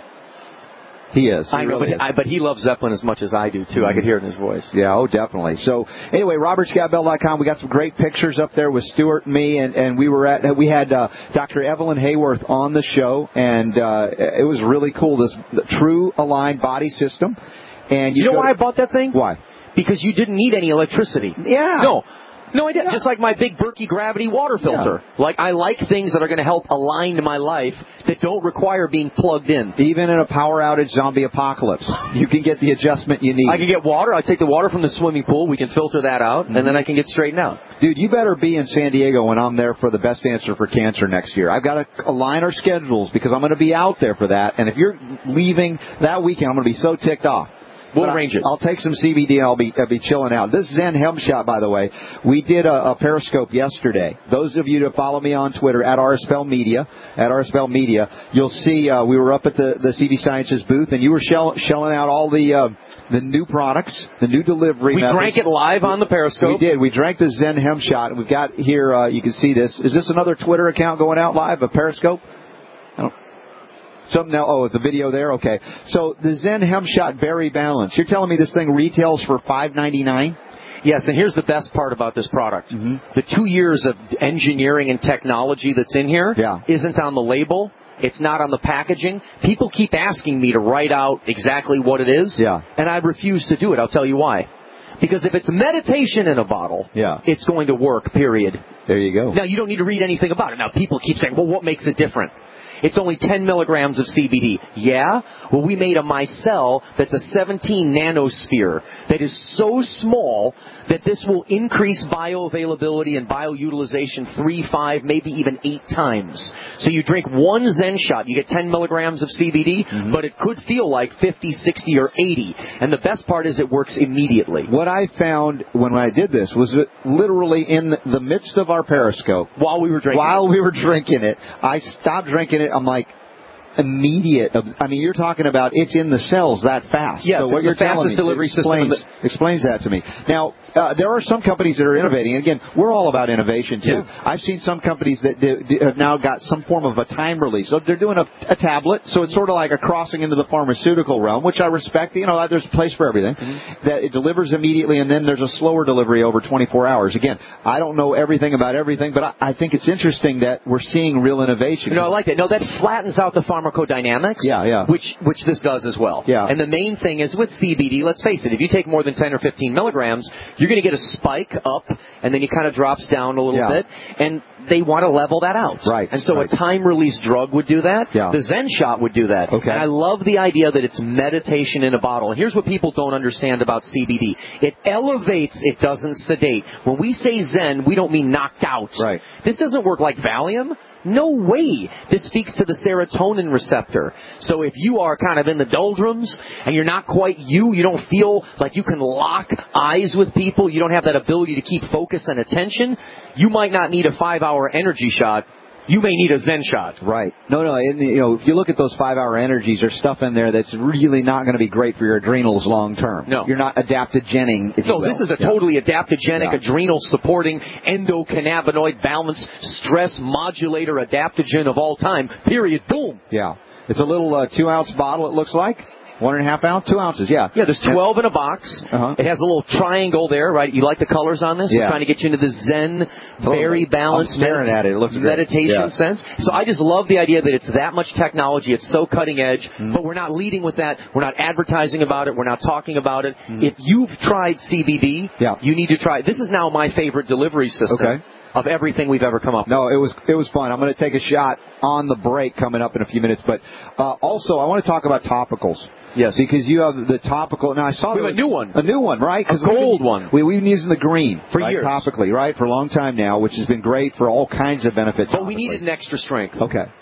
[SPEAKER 10] He is. He
[SPEAKER 20] I know,
[SPEAKER 10] really
[SPEAKER 20] but,
[SPEAKER 10] is.
[SPEAKER 20] I, but he loves Zeppelin as much as I do, too. I could hear it in his voice.
[SPEAKER 10] Yeah, oh, definitely. So, anyway, Robert Scott Bell dot com. We got some great pictures up there with Stuart and me, and, and we were at, we had uh, Doctor Evelyn Hayworth on the show, and uh, it was really cool, this the True Aligned Body System. And You,
[SPEAKER 20] You know
[SPEAKER 10] go
[SPEAKER 20] why I
[SPEAKER 10] to-
[SPEAKER 20] bought that thing?
[SPEAKER 10] Why?
[SPEAKER 20] Because you didn't need any electricity.
[SPEAKER 10] Yeah.
[SPEAKER 20] No. No, I didn't. Just like my big Berkey Gravity water filter. Like, I like things that are going to help align my life that don't require being plugged in.
[SPEAKER 10] Even in a power outage zombie apocalypse, you can get the adjustment you need.
[SPEAKER 20] I can get water. I take the water from the swimming pool. We can filter that out, and then I can get straightened out.
[SPEAKER 10] Dude, you better be in San Diego when I'm there for the Best Answer for Cancer next year. I've got to align our schedules because I'm going to be out there for that. And if you're leaving that weekend, I'm going to be so ticked off.
[SPEAKER 20] We'll
[SPEAKER 10] But
[SPEAKER 20] arrange it.
[SPEAKER 10] I'll take some C B D and I'll be I'll be chilling out. This Zen Hemp Shot, by the way, we did a, a Periscope yesterday. Those of you that follow me on Twitter at R S Bell Media, at R S Bell Media, you'll see uh, we were up at the, the C B Sciences booth and you were shell, shelling out all the uh, the new products, the new delivery
[SPEAKER 20] We
[SPEAKER 10] methods.
[SPEAKER 20] drank it live on the Periscope.
[SPEAKER 10] We did. We drank the Zen Hemp Shot. We've got here. Uh, you can see this. Is this another Twitter account going out live? A Periscope? I don't. Some now, oh, the video there? Okay. So the Zen Hemp Shot Berry Balance. You're telling me this thing retails for five ninety-nine?
[SPEAKER 20] Yes, and here's the best part about this product.
[SPEAKER 10] Mm-hmm.
[SPEAKER 20] The two years of engineering and technology that's in here
[SPEAKER 10] yeah.
[SPEAKER 20] isn't on the label. It's not on the packaging. People keep asking me to write out exactly what it is,
[SPEAKER 10] yeah.
[SPEAKER 20] and I refuse to do it. I'll tell you why. Because if it's meditation in a bottle,
[SPEAKER 10] yeah.
[SPEAKER 20] it's going to work, period.
[SPEAKER 10] There you go.
[SPEAKER 20] Now, you don't need to read anything about it. Now, people keep saying, well, what makes it different? It's only ten milligrams of C B D. Yeah? Well, we made a micelle that's a seventeen nanosphere that is so small that this will increase bioavailability and bioutilization three, five, maybe even eight times. So you drink one Zen shot, you get ten milligrams of C B D, mm-hmm. but it could feel like fifty, sixty, or eighty. And the best part is it works immediately.
[SPEAKER 10] What I found when I did this was that literally in the midst of our Periscope,
[SPEAKER 20] while we were drinking
[SPEAKER 10] while
[SPEAKER 20] it.
[SPEAKER 10] we were drinking it, I stopped drinking it. I'm like, immediate. I mean, you're talking about it's in the cells that fast.
[SPEAKER 20] Yes,
[SPEAKER 10] so what
[SPEAKER 20] it's
[SPEAKER 10] you're
[SPEAKER 20] the fastest
[SPEAKER 10] telling me
[SPEAKER 20] delivery
[SPEAKER 10] explains,
[SPEAKER 20] system.
[SPEAKER 10] Explains that to me. Now, uh, there are some companies that are innovating. And again, we're all about innovation, too.
[SPEAKER 20] Yeah.
[SPEAKER 10] I've seen some companies that do, do, have now got some form of a time release. So they're doing a, a tablet, so it's sort of like a crossing into the pharmaceutical realm, which I respect. You know, there's a place for everything. Mm-hmm. That it delivers immediately, and then there's a slower delivery over twenty-four hours. Again, I don't know everything about everything, but I, I think it's interesting that we're seeing real innovation.
[SPEAKER 20] You know, I like that. No, that flattens out the pharmacodynamics.
[SPEAKER 10] Yeah, yeah.
[SPEAKER 20] Which which this does as well.
[SPEAKER 10] Yeah.
[SPEAKER 20] And the main thing is with C B D, let's face it, if you take more than ten or fifteen milligrams, you're going to get a spike up, and then it kind of drops down a little
[SPEAKER 10] yeah.
[SPEAKER 20] bit. And they want to level that out.
[SPEAKER 10] Right.
[SPEAKER 20] And so
[SPEAKER 10] right.
[SPEAKER 20] a time-release drug would do that.
[SPEAKER 10] Yeah.
[SPEAKER 20] The Zen Shot would do that.
[SPEAKER 10] Okay.
[SPEAKER 20] And I love the idea that it's meditation in a bottle. And here's what people don't understand about C B D. It elevates, it doesn't sedate. When we say Zen, we don't mean knocked out.
[SPEAKER 10] Right.
[SPEAKER 20] This doesn't work like Valium. No way. This speaks to the serotonin receptor. So if you are kind of in the doldrums and you're not quite you, you don't feel like you can lock eyes with people, you don't have that ability to keep focus and attention, you might not need a five-hour energy shot. You may need a Zen shot.
[SPEAKER 10] Right. No, no. In the, you know, if you look at those five-hour energies, there's stuff in there that's really not going to be great for your adrenals long term.
[SPEAKER 20] No.
[SPEAKER 10] You're not adaptogening, if
[SPEAKER 20] No,
[SPEAKER 10] you will.
[SPEAKER 20] this is a
[SPEAKER 10] yeah.
[SPEAKER 20] totally adaptogenic,
[SPEAKER 10] yeah.
[SPEAKER 20] adrenal-supporting, endocannabinoid balance, stress modulator adaptogen of all time. Period. Boom.
[SPEAKER 10] Yeah. It's a little uh, two-ounce bottle, it looks like. One and a half ounce? Two ounces, yeah.
[SPEAKER 20] Yeah, there's twelve in a box.
[SPEAKER 10] Uh-huh.
[SPEAKER 20] It has a little triangle there, right? You like the colors on this?
[SPEAKER 10] Yeah.
[SPEAKER 20] We're trying to get you into the Zen, very balanced
[SPEAKER 10] I'm staring at it. It looks great.
[SPEAKER 20] meditation
[SPEAKER 10] Yeah.
[SPEAKER 20] sense. So I just love the idea that it's that much technology. It's so cutting edge,
[SPEAKER 10] Mm.
[SPEAKER 20] but we're not leading with that. We're not advertising about it. We're not talking about it.
[SPEAKER 10] Mm.
[SPEAKER 20] If you've tried C B D,
[SPEAKER 10] yeah.
[SPEAKER 20] you need to try. This is now my favorite delivery system.
[SPEAKER 10] Okay.
[SPEAKER 20] Of everything we've ever come up with.
[SPEAKER 10] No, it was it was fun. I'm going to take a shot on the break coming up in a few minutes. But uh, also, I want to talk about topicals.
[SPEAKER 20] Yes.
[SPEAKER 10] Because you have the topical. Now, I saw
[SPEAKER 20] we have a new one.
[SPEAKER 10] A new one, right?
[SPEAKER 20] A gold
[SPEAKER 10] been,
[SPEAKER 20] one.
[SPEAKER 10] We, we've been using the green.
[SPEAKER 20] For
[SPEAKER 10] right,
[SPEAKER 20] years.
[SPEAKER 10] Topically, right? For a long time now, which has been great for all kinds of benefits.
[SPEAKER 20] But we needed an extra strength.
[SPEAKER 10] Okay.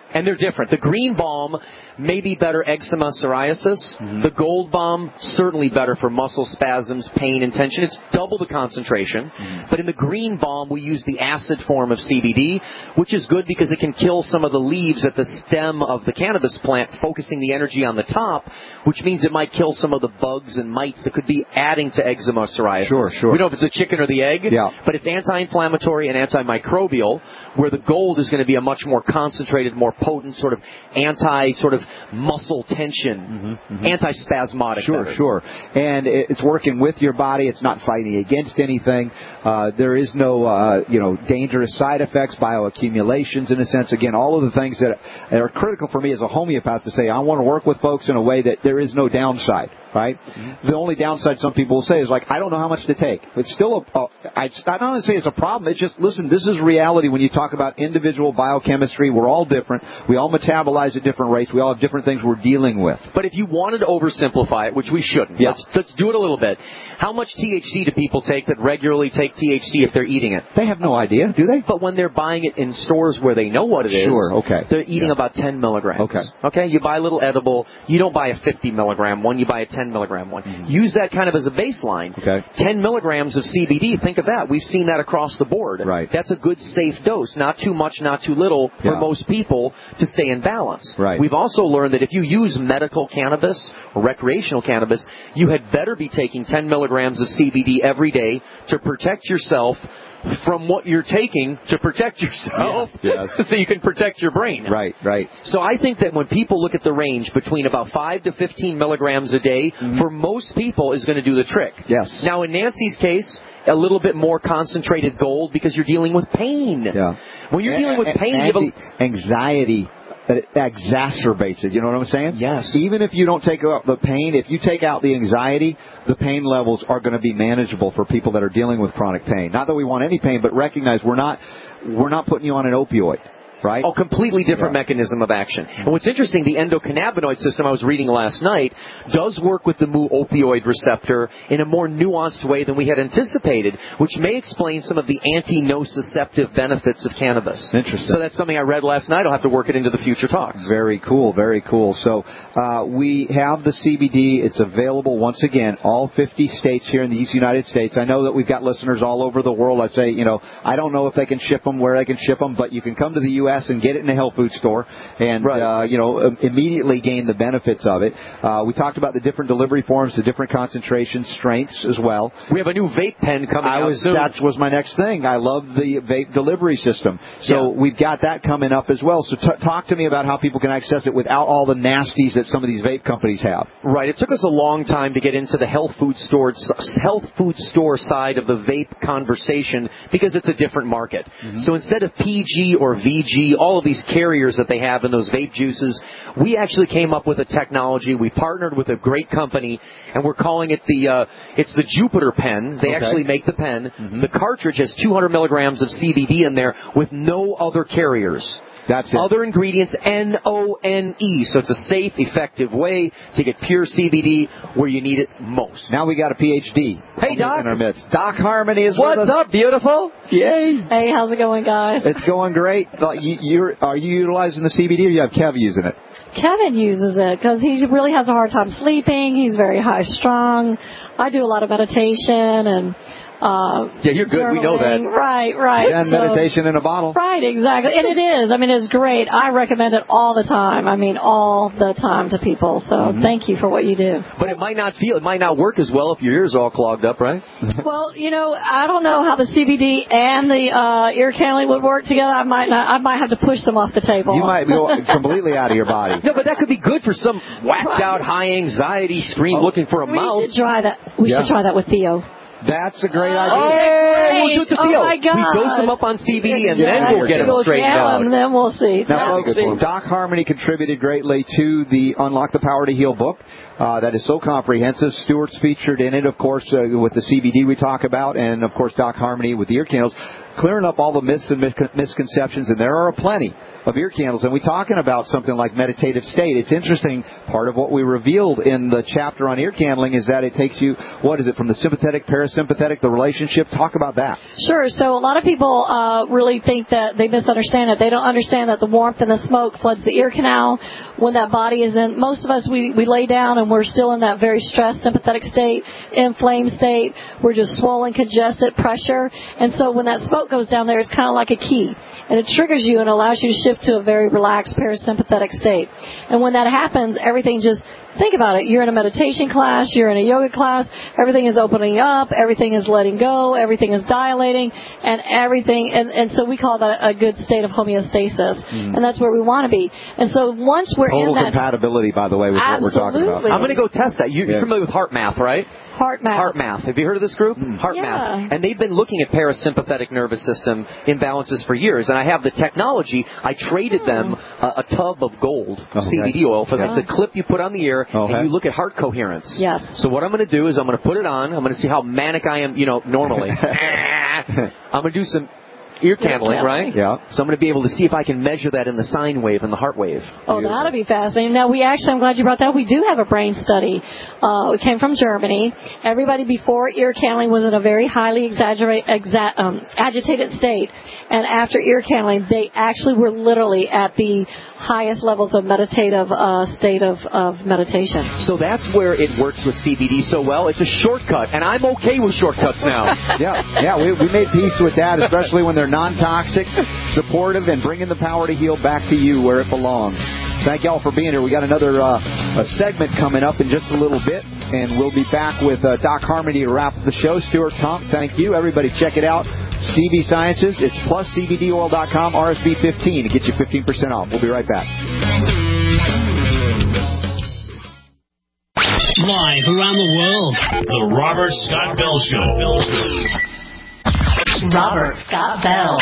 [SPEAKER 20] And they're different. The green balm may be better eczema, psoriasis. Mm-hmm. The gold balm, certainly better for muscle spasms, pain, and tension. It's double the concentration. Mm-hmm. But in the green balm, we use the acid form of C B D, which is good because it can kill some of the leaves at the stem of the cannabis plant, focusing the energy on the top, which means it might kill some of the bugs and mites that could be adding to eczema or psoriasis.
[SPEAKER 10] Sure, sure.
[SPEAKER 20] We don't know if it's the chicken or the egg,
[SPEAKER 10] yeah.
[SPEAKER 20] but it's anti-inflammatory and antimicrobial, where the gold is going to be a much more concentrated, more potent sort of anti sort of muscle tension, mm-hmm, mm-hmm. anti-spasmodic.
[SPEAKER 10] Sure,
[SPEAKER 20] method.
[SPEAKER 10] sure. And it's working with your body. It's not fighting against anything. Uh, there is no, uh, you know, dangerous side effects, bioaccumulations in a sense. Again, all of the things that are critical for me as a homeopath to say, I want to work with folks in a way that there is no downside. Right? Mm-hmm. The only downside some people will say is like, I don't know how much to take. It's still a, a I don't want to say it's a problem. It's just, listen, this is reality when you talk about individual biochemistry. We're all different. We all metabolize at different rates. We all have different things we're dealing with.
[SPEAKER 20] But if you wanted to oversimplify it, which we shouldn't, yeah. let's, let's do it a little bit. How much T H C do people take that regularly take T H C if they're eating it?
[SPEAKER 10] They have no idea, do they?
[SPEAKER 20] But when they're buying it in stores where they know what it is,
[SPEAKER 10] sure, okay.
[SPEAKER 20] they're eating
[SPEAKER 10] yeah.
[SPEAKER 20] about ten milligrams.
[SPEAKER 10] Okay.
[SPEAKER 20] Okay, you buy a little edible. You don't buy a fifty milligram one. You buy a ten milligram one. Mm-hmm. Use that kind of as a baseline.
[SPEAKER 10] Okay.
[SPEAKER 20] ten milligrams of C B D, think of that. We've seen that across the board.
[SPEAKER 10] Right.
[SPEAKER 20] That's a good, safe dose. Not too much, not too little for
[SPEAKER 10] yeah.
[SPEAKER 20] most people to stay in balance.
[SPEAKER 10] Right.
[SPEAKER 20] We've also learned that if you use medical cannabis or recreational cannabis, you had better be taking ten milligrams of C B D every day to protect yourself from what you're taking to protect yourself
[SPEAKER 10] yes, yes.
[SPEAKER 20] so you can protect your brain.
[SPEAKER 10] Right, right.
[SPEAKER 20] So I think that when people look at the range between about five to fifteen milligrams a day, mm-hmm. for most people is going to do the trick.
[SPEAKER 10] Yes.
[SPEAKER 20] Now in Nancy's case, a little bit more concentrated gold because you're dealing with pain.
[SPEAKER 10] Yeah.
[SPEAKER 20] When you're dealing with pain,
[SPEAKER 10] and
[SPEAKER 20] you have
[SPEAKER 10] a... anxiety. That it exacerbates it. You know what I'm saying?
[SPEAKER 20] Yes.
[SPEAKER 10] Even if you don't take out the pain, if you take out the anxiety, the pain levels are going to be manageable for people that are dealing with chronic pain. Not that we want any pain, but recognize we're not we're not putting you on an opioid. Right?
[SPEAKER 20] Oh, completely different
[SPEAKER 10] yeah.
[SPEAKER 20] mechanism of action. And what's interesting, the endocannabinoid system I was reading last night does work with the mu opioid receptor in a more nuanced way than we had anticipated, which may explain some of the anti-nociceptive benefits of cannabis.
[SPEAKER 10] Interesting.
[SPEAKER 20] So that's something I read last night. I'll have to work it into the future talks.
[SPEAKER 10] Very cool, very cool. So uh, we have the C B D. It's available, once again, all fifty states here in the United States. I know that we've got listeners all over the world. I say, you know, I don't know if they can ship them, where they can ship them, but you can come to the U S and get it in a health food store and,
[SPEAKER 20] right.
[SPEAKER 10] uh, you know, immediately gain the benefits of it. Uh, we talked about the different delivery forms, the different concentration strengths as well.
[SPEAKER 20] We have a new vape pen coming
[SPEAKER 10] I
[SPEAKER 20] out
[SPEAKER 10] was,
[SPEAKER 20] soon.
[SPEAKER 10] That was my next thing. I love the vape delivery system. So
[SPEAKER 20] yeah.
[SPEAKER 10] we've got that coming up as well. So t- talk to me about how people can access it without all the nasties that some of these vape companies have.
[SPEAKER 20] Right. It took us a long time to get into the health food store, health food store side of the vape conversation because it's a different market. Mm-hmm. So instead of P G or V G, all of these carriers that they have in those vape juices, we actually came up with a technology. We partnered with a great company, and we're calling it the uh, it's the Jupiter pen. They
[SPEAKER 10] okay.
[SPEAKER 20] actually make the pen.
[SPEAKER 10] Mm-hmm.
[SPEAKER 20] The cartridge has two hundred milligrams of C B D in there with no other carriers.
[SPEAKER 10] That's it.
[SPEAKER 20] Other ingredients, N O N E. So it's a safe, effective way to get pure C B D where you need it most.
[SPEAKER 10] Now we got a P H D.
[SPEAKER 20] Hey, Doc.
[SPEAKER 10] In our midst. Doc Harmony is
[SPEAKER 20] What's
[SPEAKER 10] with us.
[SPEAKER 20] up, beautiful?
[SPEAKER 10] Yay.
[SPEAKER 5] Hey, how's it going, guys?
[SPEAKER 10] It's going great. You're, are you utilizing the C B D or you have Kev using it?
[SPEAKER 5] Kevin uses it because he really has a hard time sleeping. He's very high strung. I do a lot of meditation and Uh,
[SPEAKER 20] yeah, you're good. We know that.
[SPEAKER 5] Right, right.
[SPEAKER 10] And
[SPEAKER 5] so,
[SPEAKER 10] meditation in a bottle.
[SPEAKER 5] Right, exactly. And it is. I mean, it's great. I recommend it all the time. I mean, all the time to people. So mm-hmm. thank you for what you do.
[SPEAKER 20] But it might not feel, it might not work as well if your ears are all clogged up, right?
[SPEAKER 5] Well, you know, I don't know how the C B D and the uh, ear candy would work together. I might not. I might have to push them off the table.
[SPEAKER 10] You might go completely out of your body.
[SPEAKER 20] No, but that could be good for some whacked right. out, high anxiety scream oh. looking for a
[SPEAKER 5] we
[SPEAKER 20] mouth.
[SPEAKER 5] We should try that. We
[SPEAKER 10] yeah.
[SPEAKER 5] should try that with Theo.
[SPEAKER 10] That's a great idea.
[SPEAKER 20] Oh,
[SPEAKER 5] great.
[SPEAKER 20] we'll do it to Theo.
[SPEAKER 5] Oh my God.
[SPEAKER 20] We dose him up on C B D and
[SPEAKER 5] yeah.
[SPEAKER 20] then we'll get him
[SPEAKER 5] we'll
[SPEAKER 20] straightened out.
[SPEAKER 5] And then we'll see.
[SPEAKER 10] Now, folks, Doc Harmony contributed greatly to the Unlock the Power to Heal book. Uh, that is so comprehensive. Stuart's featured in it, of course, uh, with the C B D we talk about, and, of course, Doc Harmony with the ear candles. clearing up all the myths and misconceptions, and there are plenty of ear candles. And we're talking about something like meditative state. It's interesting, part of what we revealed in the chapter on ear candling is that it takes you, what is it, from the sympathetic, parasympathetic, the relationship? Talk about that.
[SPEAKER 5] Sure. So a lot of people uh, really think that they misunderstand it. They don't understand that the warmth and the smoke floods the ear canal. When that body is in, most of us, we, we lay down and we're still in that very stressed, sympathetic state, inflamed state. We're just swollen, congested, pressure. And so when that smoke goes down there, it's kind of like a key. And it triggers you and allows you to shift to a very relaxed parasympathetic state. And when that happens, everything just, think about it. You're in a meditation class. You're in a yoga class. Everything is opening up. Everything is letting go. Everything is dilating. And everything, and, and so we call that a good state of homeostasis. Mm. And that's where we want to be. And so once we're
[SPEAKER 10] Total
[SPEAKER 5] in that...
[SPEAKER 10] Total compatibility, by the way, with
[SPEAKER 5] absolutely.
[SPEAKER 10] what we're talking about.
[SPEAKER 20] I'm going to go test that. You're yeah. familiar with HeartMath, right?
[SPEAKER 5] HeartMath.
[SPEAKER 20] HeartMath. Have you heard of this group? Mm. HeartMath. Yeah. And they've been looking at parasympathetic nervous system imbalances for years. And I have the technology. I traded them a, a tub of gold, okay. C B D oil, for yeah. the clip you put on the ear, okay. and you look at heart coherence.
[SPEAKER 5] Yes.
[SPEAKER 20] So what I'm going to do is I'm going to put it on. I'm going to see how manic I am, you know, normally. I'm going to do some ear candling, right?
[SPEAKER 10] Yeah.
[SPEAKER 20] So I'm going to be able to see if I can measure that in the sine wave and the heart wave.
[SPEAKER 5] Oh, that'll be fascinating. Now, we actually, I'm glad you brought that. We do have a brain study. Uh, it came from Germany. Everybody before ear candling was in a very highly exaggerate, exa- um, agitated state. And after ear candling, they actually were literally at the highest levels of meditative uh, state of, of meditation.
[SPEAKER 20] So that's where it works with C B D so well. It's a shortcut, and I'm okay with shortcuts now.
[SPEAKER 10] yeah, yeah, we, we made peace with that, especially when they're non-toxic, supportive, and bringing the power to heal back to you where it belongs. Thank y'all for being here. We got another uh, a segment coming up in just a little bit, and we'll be back with uh, Doc Harmony to wrap the show. Stuart Tomp, thank you. Everybody check it out. C B Sciences. It's plus C B D oil dot com, R S V fifteen to get you fifteen percent off. We'll be right back.
[SPEAKER 3] Live around the world, the Robert Scott Bell Show.
[SPEAKER 22] Robert Scott Bell.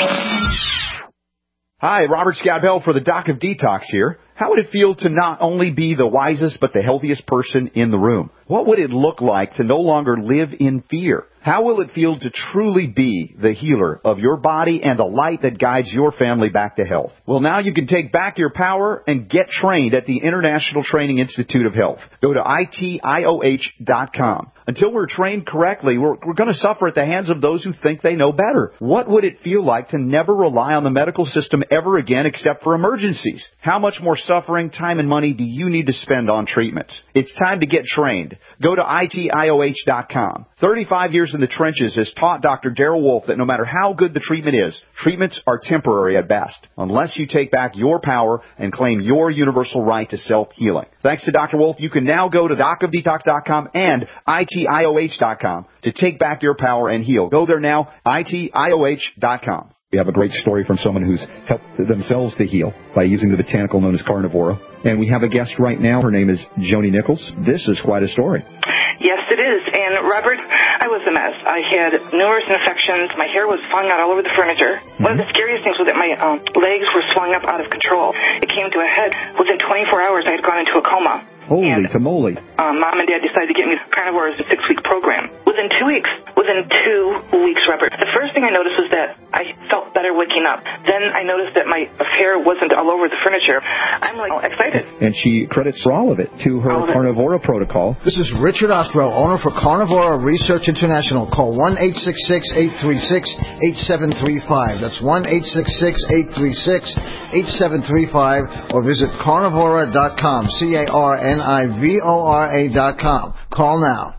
[SPEAKER 6] Hi, Robert Scott Bell for the Doc of Detox here. How would it feel to not only be the wisest but the healthiest person in the room? What would it look like to no longer live in fear? How will it feel to truly be the healer of your body and the light that guides your family back to health? Well, now you can take back your power and get trained at the International Training Institute of Health. Go to I T I O H dot com. Until we're trained correctly, we're, we're going to suffer at the hands of those who think they know better. What would it feel like to never rely on the medical system ever again except for emergencies? How much more suffering, time, and money do you need to spend on treatments? It's time to get trained. Go to I T I O H dot com. thirty-five years in the trenches has taught Doctor Darrell Wolfe that no matter how good the treatment is, treatments are temporary at best, unless you take back your power and claim your universal right to self-healing. Thanks to Doctor Wolfe, you can now go to doc of detox dot com and I T I O H dot com to take back your power and heal. Go there now, I T I O H dot com.
[SPEAKER 7] We have a great story from someone who's helped themselves to heal by using the botanical known as Carnivora. And we have a guest right now. Her name is Joni Nichols. This is quite a story.
[SPEAKER 8] Yes, it is. And, Robert, I was a mess. I had numerous infections. My hair was falling out all over the furniture. Mm-hmm. One of the scariest things was that my um, legs were swelling up out of control. It came to a head. Within twenty-four hours, I had gone into a coma.
[SPEAKER 7] Holy
[SPEAKER 8] and,
[SPEAKER 7] tamale.
[SPEAKER 8] Um, Mom and Dad decided to get me Carnivora's six-week program. Within two weeks, within two weeks, Robert, the first thing I noticed was that I felt better waking up. Then I noticed that my hair wasn't all over the furniture. I'm, like, excited.
[SPEAKER 7] And she credits for all of it to her Carnivora protocol.
[SPEAKER 9] This is Richard Ostro, owner for Carnivora Research International. Call one eight six six, eight three six, eight seven three five. That's one eight six six, eight three six, eight seven three five. Or visit carnivora dot com. C A R N I V O R A dot com. Call now.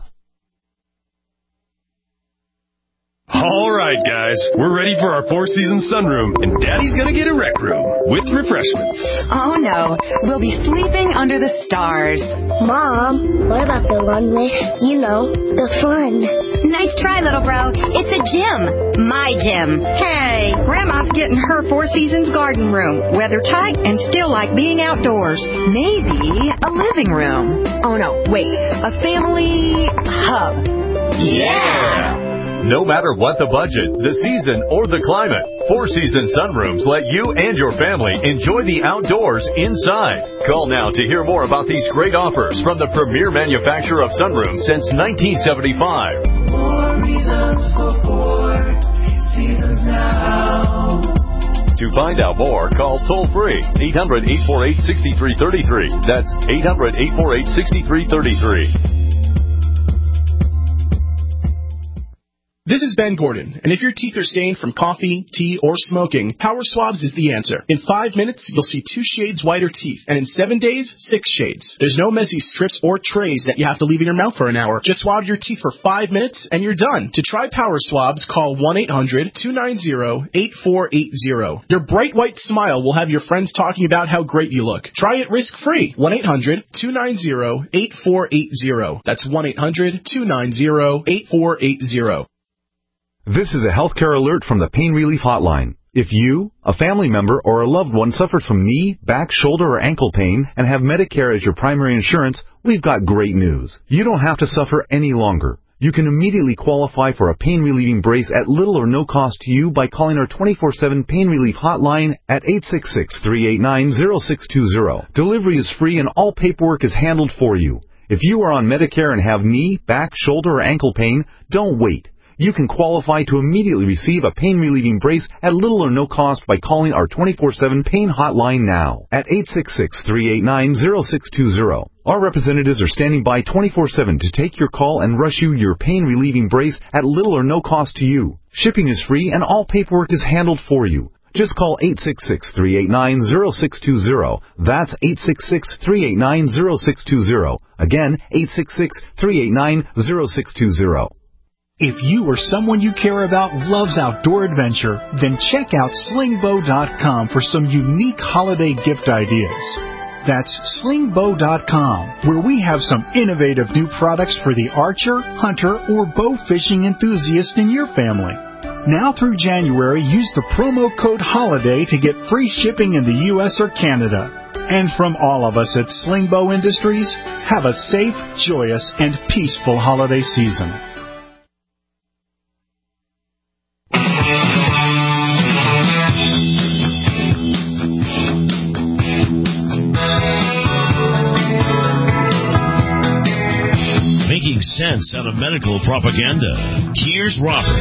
[SPEAKER 25] All right, guys, we're ready for our four-season sunroom, and Daddy's gonna get a rec room with refreshments.
[SPEAKER 26] Oh, no. We'll be sleeping under the stars.
[SPEAKER 16] Mom, what about the runway? You know, the fun.
[SPEAKER 26] Nice try, little bro. It's a gym. My gym. Hey, Grandma's getting her Four Seasons garden room. Weather tight and still like being outdoors. Maybe a living room. Oh, no, wait. A family hub.
[SPEAKER 25] Yeah!
[SPEAKER 27] No matter what the budget, the season, or the climate, Four Seasons Sunrooms let you and your family enjoy the outdoors inside. Call now to hear more about these great offers from the premier manufacturer of sunrooms since nineteen seventy-five.
[SPEAKER 28] More reasons for four.
[SPEAKER 11] Seasons now.
[SPEAKER 27] To find out more, call toll-free eight hundred, eight four eight, six three three three. That's eight hundred, eight four eight, six three three three.
[SPEAKER 12] This is Ben Gordon, and if your teeth are stained from coffee, tea, or smoking, Power Swabs is the answer. In five minutes, you'll see two shades whiter teeth, and in seven days, six shades. There's no messy strips or trays that you have to leave in your mouth for an hour. Just swab your teeth for five minutes, and you're done. To try Power Swabs, call one eight hundred, two nine zero, eight four eight zero. Your bright white smile will have your friends talking about how great you look. Try it risk-free. one eight hundred, two nine zero, eight four eight zero. That's one eight hundred, two nine zero, eight four eight zero.
[SPEAKER 13] This is a healthcare alert from the Pain Relief Hotline. If you, a family member, or a loved one suffers from knee, back, shoulder, or ankle pain and have Medicare as your primary insurance, we've got great news. You don't have to suffer any longer. You can immediately qualify for a pain-relieving brace at little or no cost to you by calling our twenty-four seven Pain Relief Hotline at eight six six, three eight nine, zero six two zero. Delivery is free and all paperwork is handled for you. If you are on Medicare and have knee, back, shoulder, or ankle pain, don't wait. You can qualify to immediately receive a pain-relieving brace at little or no cost by calling our twenty-four seven Pain Hotline now at eight six six, three eight nine, zero six two zero. Our representatives are standing by twenty-four seven to take your call and rush you your pain-relieving brace at little or no cost to you. Shipping is free and all paperwork is handled for you. Just call eight six six, three eight nine, zero six two zero. That's eight six six, three eight nine, zero six two zero. Again, eight six six, three eight nine, zero six two zero.
[SPEAKER 1] If you or someone you care about loves outdoor adventure, then check out sling bow dot com for some unique holiday gift ideas. That's sling bow dot com, where we have some innovative new products for the archer, hunter, or bow fishing enthusiast in your family. Now through January, use the promo code HOLIDAY to get free shipping in the U S or Canada. And from all of us at Sling Bow Industries, have a safe, joyous, and peaceful holiday season.
[SPEAKER 3] Making sense out of medical propaganda. Here's Robert.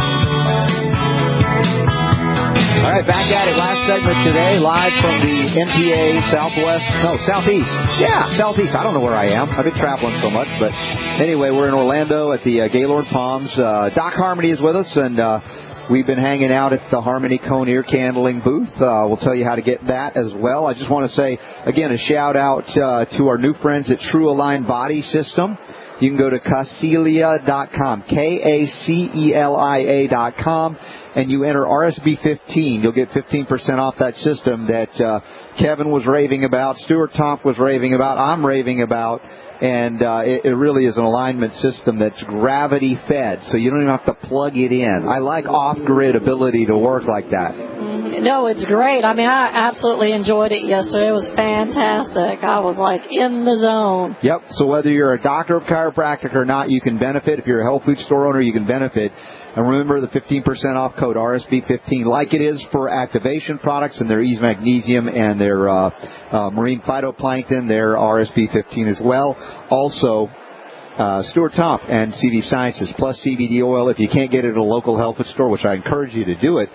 [SPEAKER 10] All right, back at it. Last segment today, live from the N P A Southwest, no, Southeast. Yeah, Southeast. I don't know where I am. I've been traveling so much, but anyway, we're in Orlando at the uh, Gaylord Palms. Uh, Doc Harmony is with us, and uh, we've been hanging out at the Harmony Cone Ear Candling booth. Uh, we'll tell you how to get that as well. I just want to say, again, a shout out uh, to our new friends at True Align Body System. You can go to Casilia dot com, K A C E L I A dot com, and you enter R S B fifteen. You'll get fifteen percent off that system that uh, Kevin was raving about, Stuart Tomp was raving about, I'm raving about, and uh, it, it really is an alignment system that's gravity-fed, so you don't even have to plug it in. I like off-grid ability to work like that.
[SPEAKER 5] Mm-hmm. No, it's great. I mean, I absolutely enjoyed it yesterday. It was fantastic. I was, like, in the zone.
[SPEAKER 10] Yep, so whether you're a doctor of chiropractic or not, you can benefit. If you're a health food store owner, you can benefit. And remember the fifteen percent off code R S B fifteen, like it is for activation products and their Ease Magnesium and their uh, uh, marine phytoplankton, their R S B fifteen as well. Also, uh, Stuart Tomp and C V Sciences plus C B D oil. If you can't get it at a local health food store, which I encourage you to do it,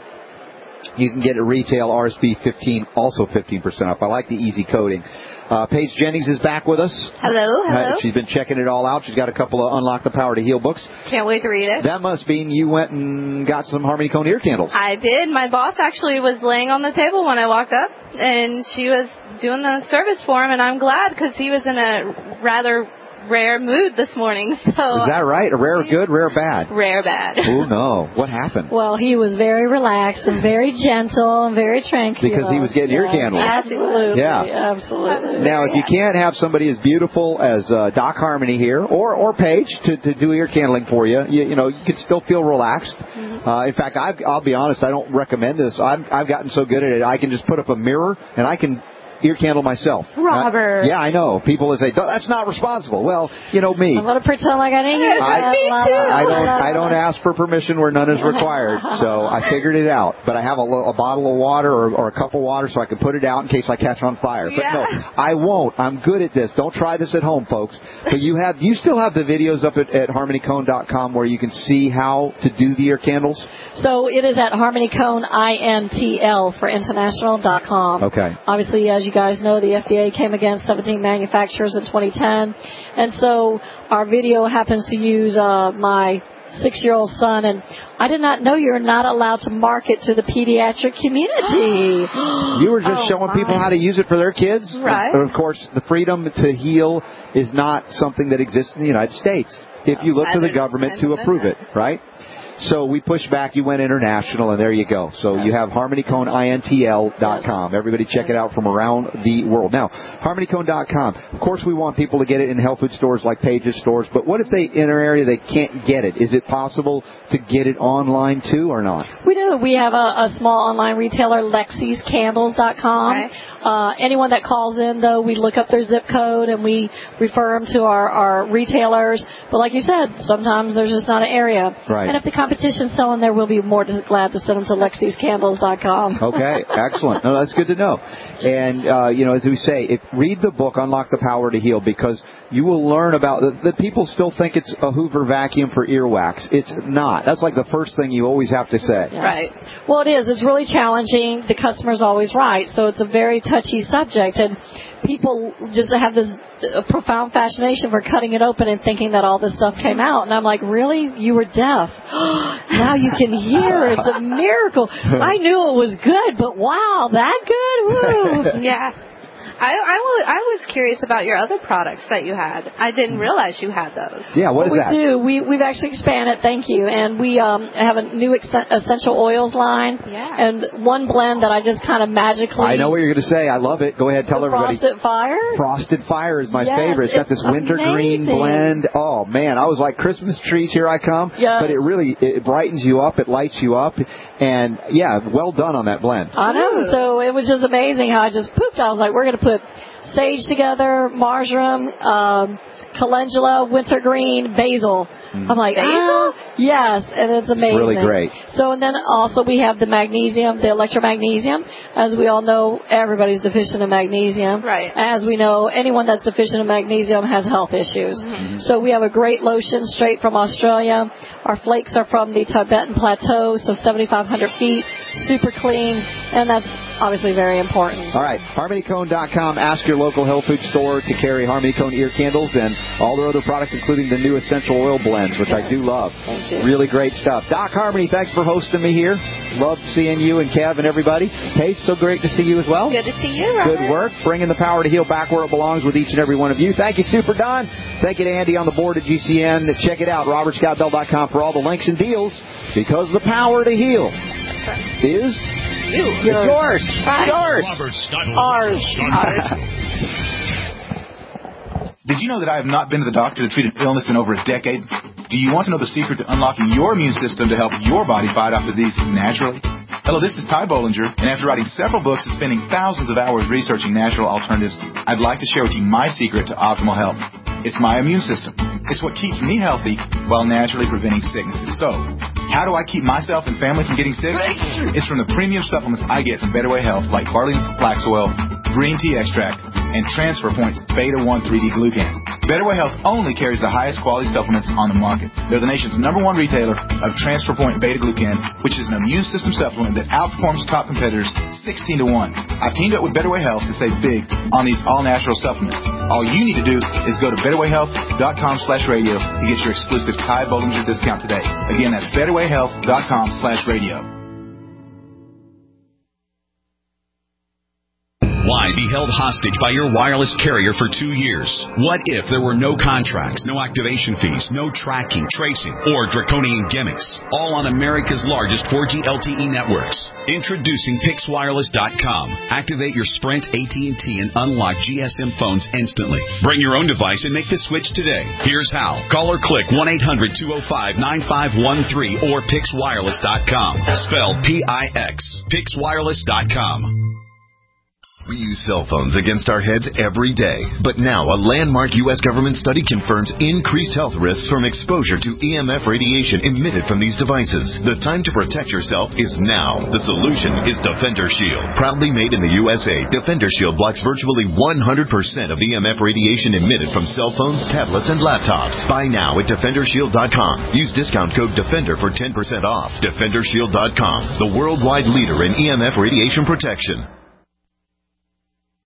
[SPEAKER 10] you can get it retail R S B fifteen, also fifteen percent off. I like the easy coding. Uh, Paige Jennings is back with us.
[SPEAKER 14] Hello, hello.
[SPEAKER 10] Uh, she's been checking it all out. She's got a couple of Unlock the Power to Heal books.
[SPEAKER 14] Can't wait to read it.
[SPEAKER 10] That must mean you went and got some Harmony Cone ear candles.
[SPEAKER 14] I did. My boss actually was laying on the table when I walked up, and she was doing the service for him, and I'm glad because he was in a rather rare mood this morning. So
[SPEAKER 10] is that right? A rare good, rare bad?
[SPEAKER 14] Rare bad.
[SPEAKER 10] Oh, no. What happened?
[SPEAKER 5] Well, he was very relaxed and very gentle and very tranquil.
[SPEAKER 10] Because he was getting ear candles.
[SPEAKER 5] Absolutely.
[SPEAKER 10] Yeah.
[SPEAKER 5] Absolutely.
[SPEAKER 10] Now, if you can't have somebody as beautiful as uh, Doc Harmony here, or or Paige, to, to do ear candling for you, you, you know, you can still feel relaxed. Mm-hmm. Uh, in fact, I've, I'll be honest, I don't recommend this. I've, I've gotten so good at it, I can just put up a mirror, and I can ear candle myself.
[SPEAKER 14] Robert.
[SPEAKER 10] Uh, yeah, I know. People will say, that's not responsible. Well, you know me.
[SPEAKER 5] I'm going to pretend like I didn't use
[SPEAKER 10] I,
[SPEAKER 5] it.
[SPEAKER 10] I don't I don't ask for permission where none is required. So I figured it out. But I have a, a bottle of water or, or a cup of water so I can put it out in case I catch on fire. But
[SPEAKER 14] yeah.
[SPEAKER 10] no, I won't. I'm good at this. Don't try this at home, folks. But you have you still have the videos up at, at harmony cone dot com where you can see how to do the ear candles?
[SPEAKER 5] So it is at Harmony Cone, I N T L for international dot com.
[SPEAKER 10] Okay.
[SPEAKER 5] Obviously, as you guys know, the F D A came against seventeen manufacturers in twenty ten. And so our video happens to use uh, my six-year-old son, and I did not know you're not allowed to market to the pediatric community.
[SPEAKER 10] You were just
[SPEAKER 5] oh,
[SPEAKER 10] showing
[SPEAKER 5] my.
[SPEAKER 10] people how to use it for their kids.
[SPEAKER 5] Right.
[SPEAKER 10] But of course, the freedom to heal is not something that exists in the United States if you look to the government to approve it, right? So we pushed back. You went international, and there you go. So you have harmony cone I N T L dot com. Everybody check it out from around the world. Now, harmony cone dot com. Of course, we want people to get it in health food stores like Page's stores. But what if they, in our area, they can't get it? Is it possible to get it online, too, or not?
[SPEAKER 5] We do. We have a, a small online retailer, Lexis Candles dot com. Right. Uh, anyone that calls in, though, we look up their zip code, and we refer them to our, our retailers. But like you said, sometimes there's just not an area.
[SPEAKER 10] Right.
[SPEAKER 5] And if the competition's selling there, we'll be more than glad to send them to Lexis Candles dot com.
[SPEAKER 10] Okay, excellent. No, that's good to know. And, uh, you know, as we say, if, read the book, Unlock the Power to Heal, because you will learn about the, the people still think it's a Hoover vacuum for earwax. It's not. That's like the first thing you always have to say.
[SPEAKER 5] Yeah. Right. Well, it is. It's really challenging. The customer's always right. So it's a very touchy subject. And people just have this uh, profound fascination for cutting it open and thinking that all this stuff came out. And I'm like, really? You were deaf. Now you can hear. It's a miracle. I knew it was good, but wow, that good? Woo.
[SPEAKER 14] Yeah. I, I, was, I was curious about your other products that you had. I didn't realize you had those.
[SPEAKER 10] Yeah, what
[SPEAKER 5] well,
[SPEAKER 10] is that?
[SPEAKER 5] We do. We, we've actually expanded, thank you. And we um, have a new ex- essential oils line.
[SPEAKER 14] Yeah.
[SPEAKER 5] And one blend that I just kind of magically...
[SPEAKER 10] I know what you're going to say. I love it. Go ahead, tell
[SPEAKER 5] the
[SPEAKER 10] everybody.
[SPEAKER 5] Frosted Fire?
[SPEAKER 10] Frosted Fire is my
[SPEAKER 5] yes,
[SPEAKER 10] favorite. It's got this wintergreen blend. Oh, man. I was like, Christmas trees, here I come.
[SPEAKER 5] Yes.
[SPEAKER 10] But it really it brightens you up. It lights you up. And, yeah, well done on that blend.
[SPEAKER 5] I know. Ooh. So it was just amazing how I just pooped. I was like, we're going to put sage together, marjoram, um, calendula, wintergreen, basil. Mm. I'm like, basil? Ah, yes, and it's amazing.
[SPEAKER 10] It's really great.
[SPEAKER 5] So, and then also we have the magnesium, the electromagnesium. As we all know, everybody's deficient in magnesium.
[SPEAKER 14] Right.
[SPEAKER 5] As we know, anyone that's deficient in magnesium has health issues. Mm-hmm. So we have a great lotion straight from Australia. Our flakes are from the Tibetan Plateau, so seventy-five hundred feet, super clean, and that's obviously very important.
[SPEAKER 10] All right, harmony cone dot com. Ask your local health food store to carry Harmony Cone ear candles and all their other products, including the new essential oil blends, which yes. I do love.
[SPEAKER 5] Thank you.
[SPEAKER 10] Really great stuff. Doc Harmony, thanks for hosting me here. Loved seeing you and Kev and everybody. Paige, so great to see you as well.
[SPEAKER 14] Good to see you, Robert.
[SPEAKER 10] Good work. Bringing the power to heal back where it belongs with each and every one of you. Thank you, Super Don. Thank you to Andy on the board at G C N. Check it out, robert scott bell dot com for all the links and deals, because the power to heal is...
[SPEAKER 14] You.
[SPEAKER 10] It's yours.
[SPEAKER 14] Right.
[SPEAKER 10] Yours.
[SPEAKER 3] Robert Scott.
[SPEAKER 5] Ours.
[SPEAKER 14] Ours.
[SPEAKER 2] Did you know that I have not been to the doctor to treat an illness in over a decade? Do you want to know the secret to unlocking your immune system to help your body fight off disease naturally? Hello, this is Ty Bollinger, and after writing several books and spending thousands of hours researching natural alternatives, I'd like to share with you my secret to optimal health. It's my immune system. It's what keeps me healthy while naturally preventing sicknesses. So, how do I keep myself and family from getting sick? It's from the premium supplements I get from Better Way Health, like Barley's Flax Oil, Green Tea Extract, and Transfer Point's Beta one three D Glucan. Better Way Health only carries the highest quality supplements on the market. They're the nation's number one retailer of Transfer Point Beta Glucan, which is an immune system supplement that outperforms top competitors sixteen to one. I've teamed up with Better Way Health to save big on these all-natural supplements. All you need to do is go to better way health dot com slash radio to get your exclusive Ty Bollinger discount today. Again, that's better way health dot com slash radio.
[SPEAKER 15] Why be held hostage by your wireless carrier for two years? What if there were no contracts, no activation fees, no tracking, tracing, or draconian gimmicks? All on America's largest four G L T E networks. Introducing Pix Wireless dot com. Activate your Sprint, A T and T, and unlock G S M phones instantly. Bring your own device and make the switch today. Here's how. Call or click one eight hundred two oh five nine five one three or Pix Wireless dot com. Spelled P I X. Pix Wireless dot com.
[SPEAKER 4] We use cell phones against our heads every day. But now a landmark U S government study confirms increased health risks from exposure to E M F radiation emitted from these devices. The time to protect yourself is now. The solution is Defender Shield. Proudly made in the U S A, Defender Shield blocks virtually one hundred percent of E M F radiation emitted from cell phones, tablets, and laptops. Buy now at Defender Shield dot com. Use discount code DEFENDER for ten percent off. Defender Shield dot com, the worldwide leader in E M F radiation protection.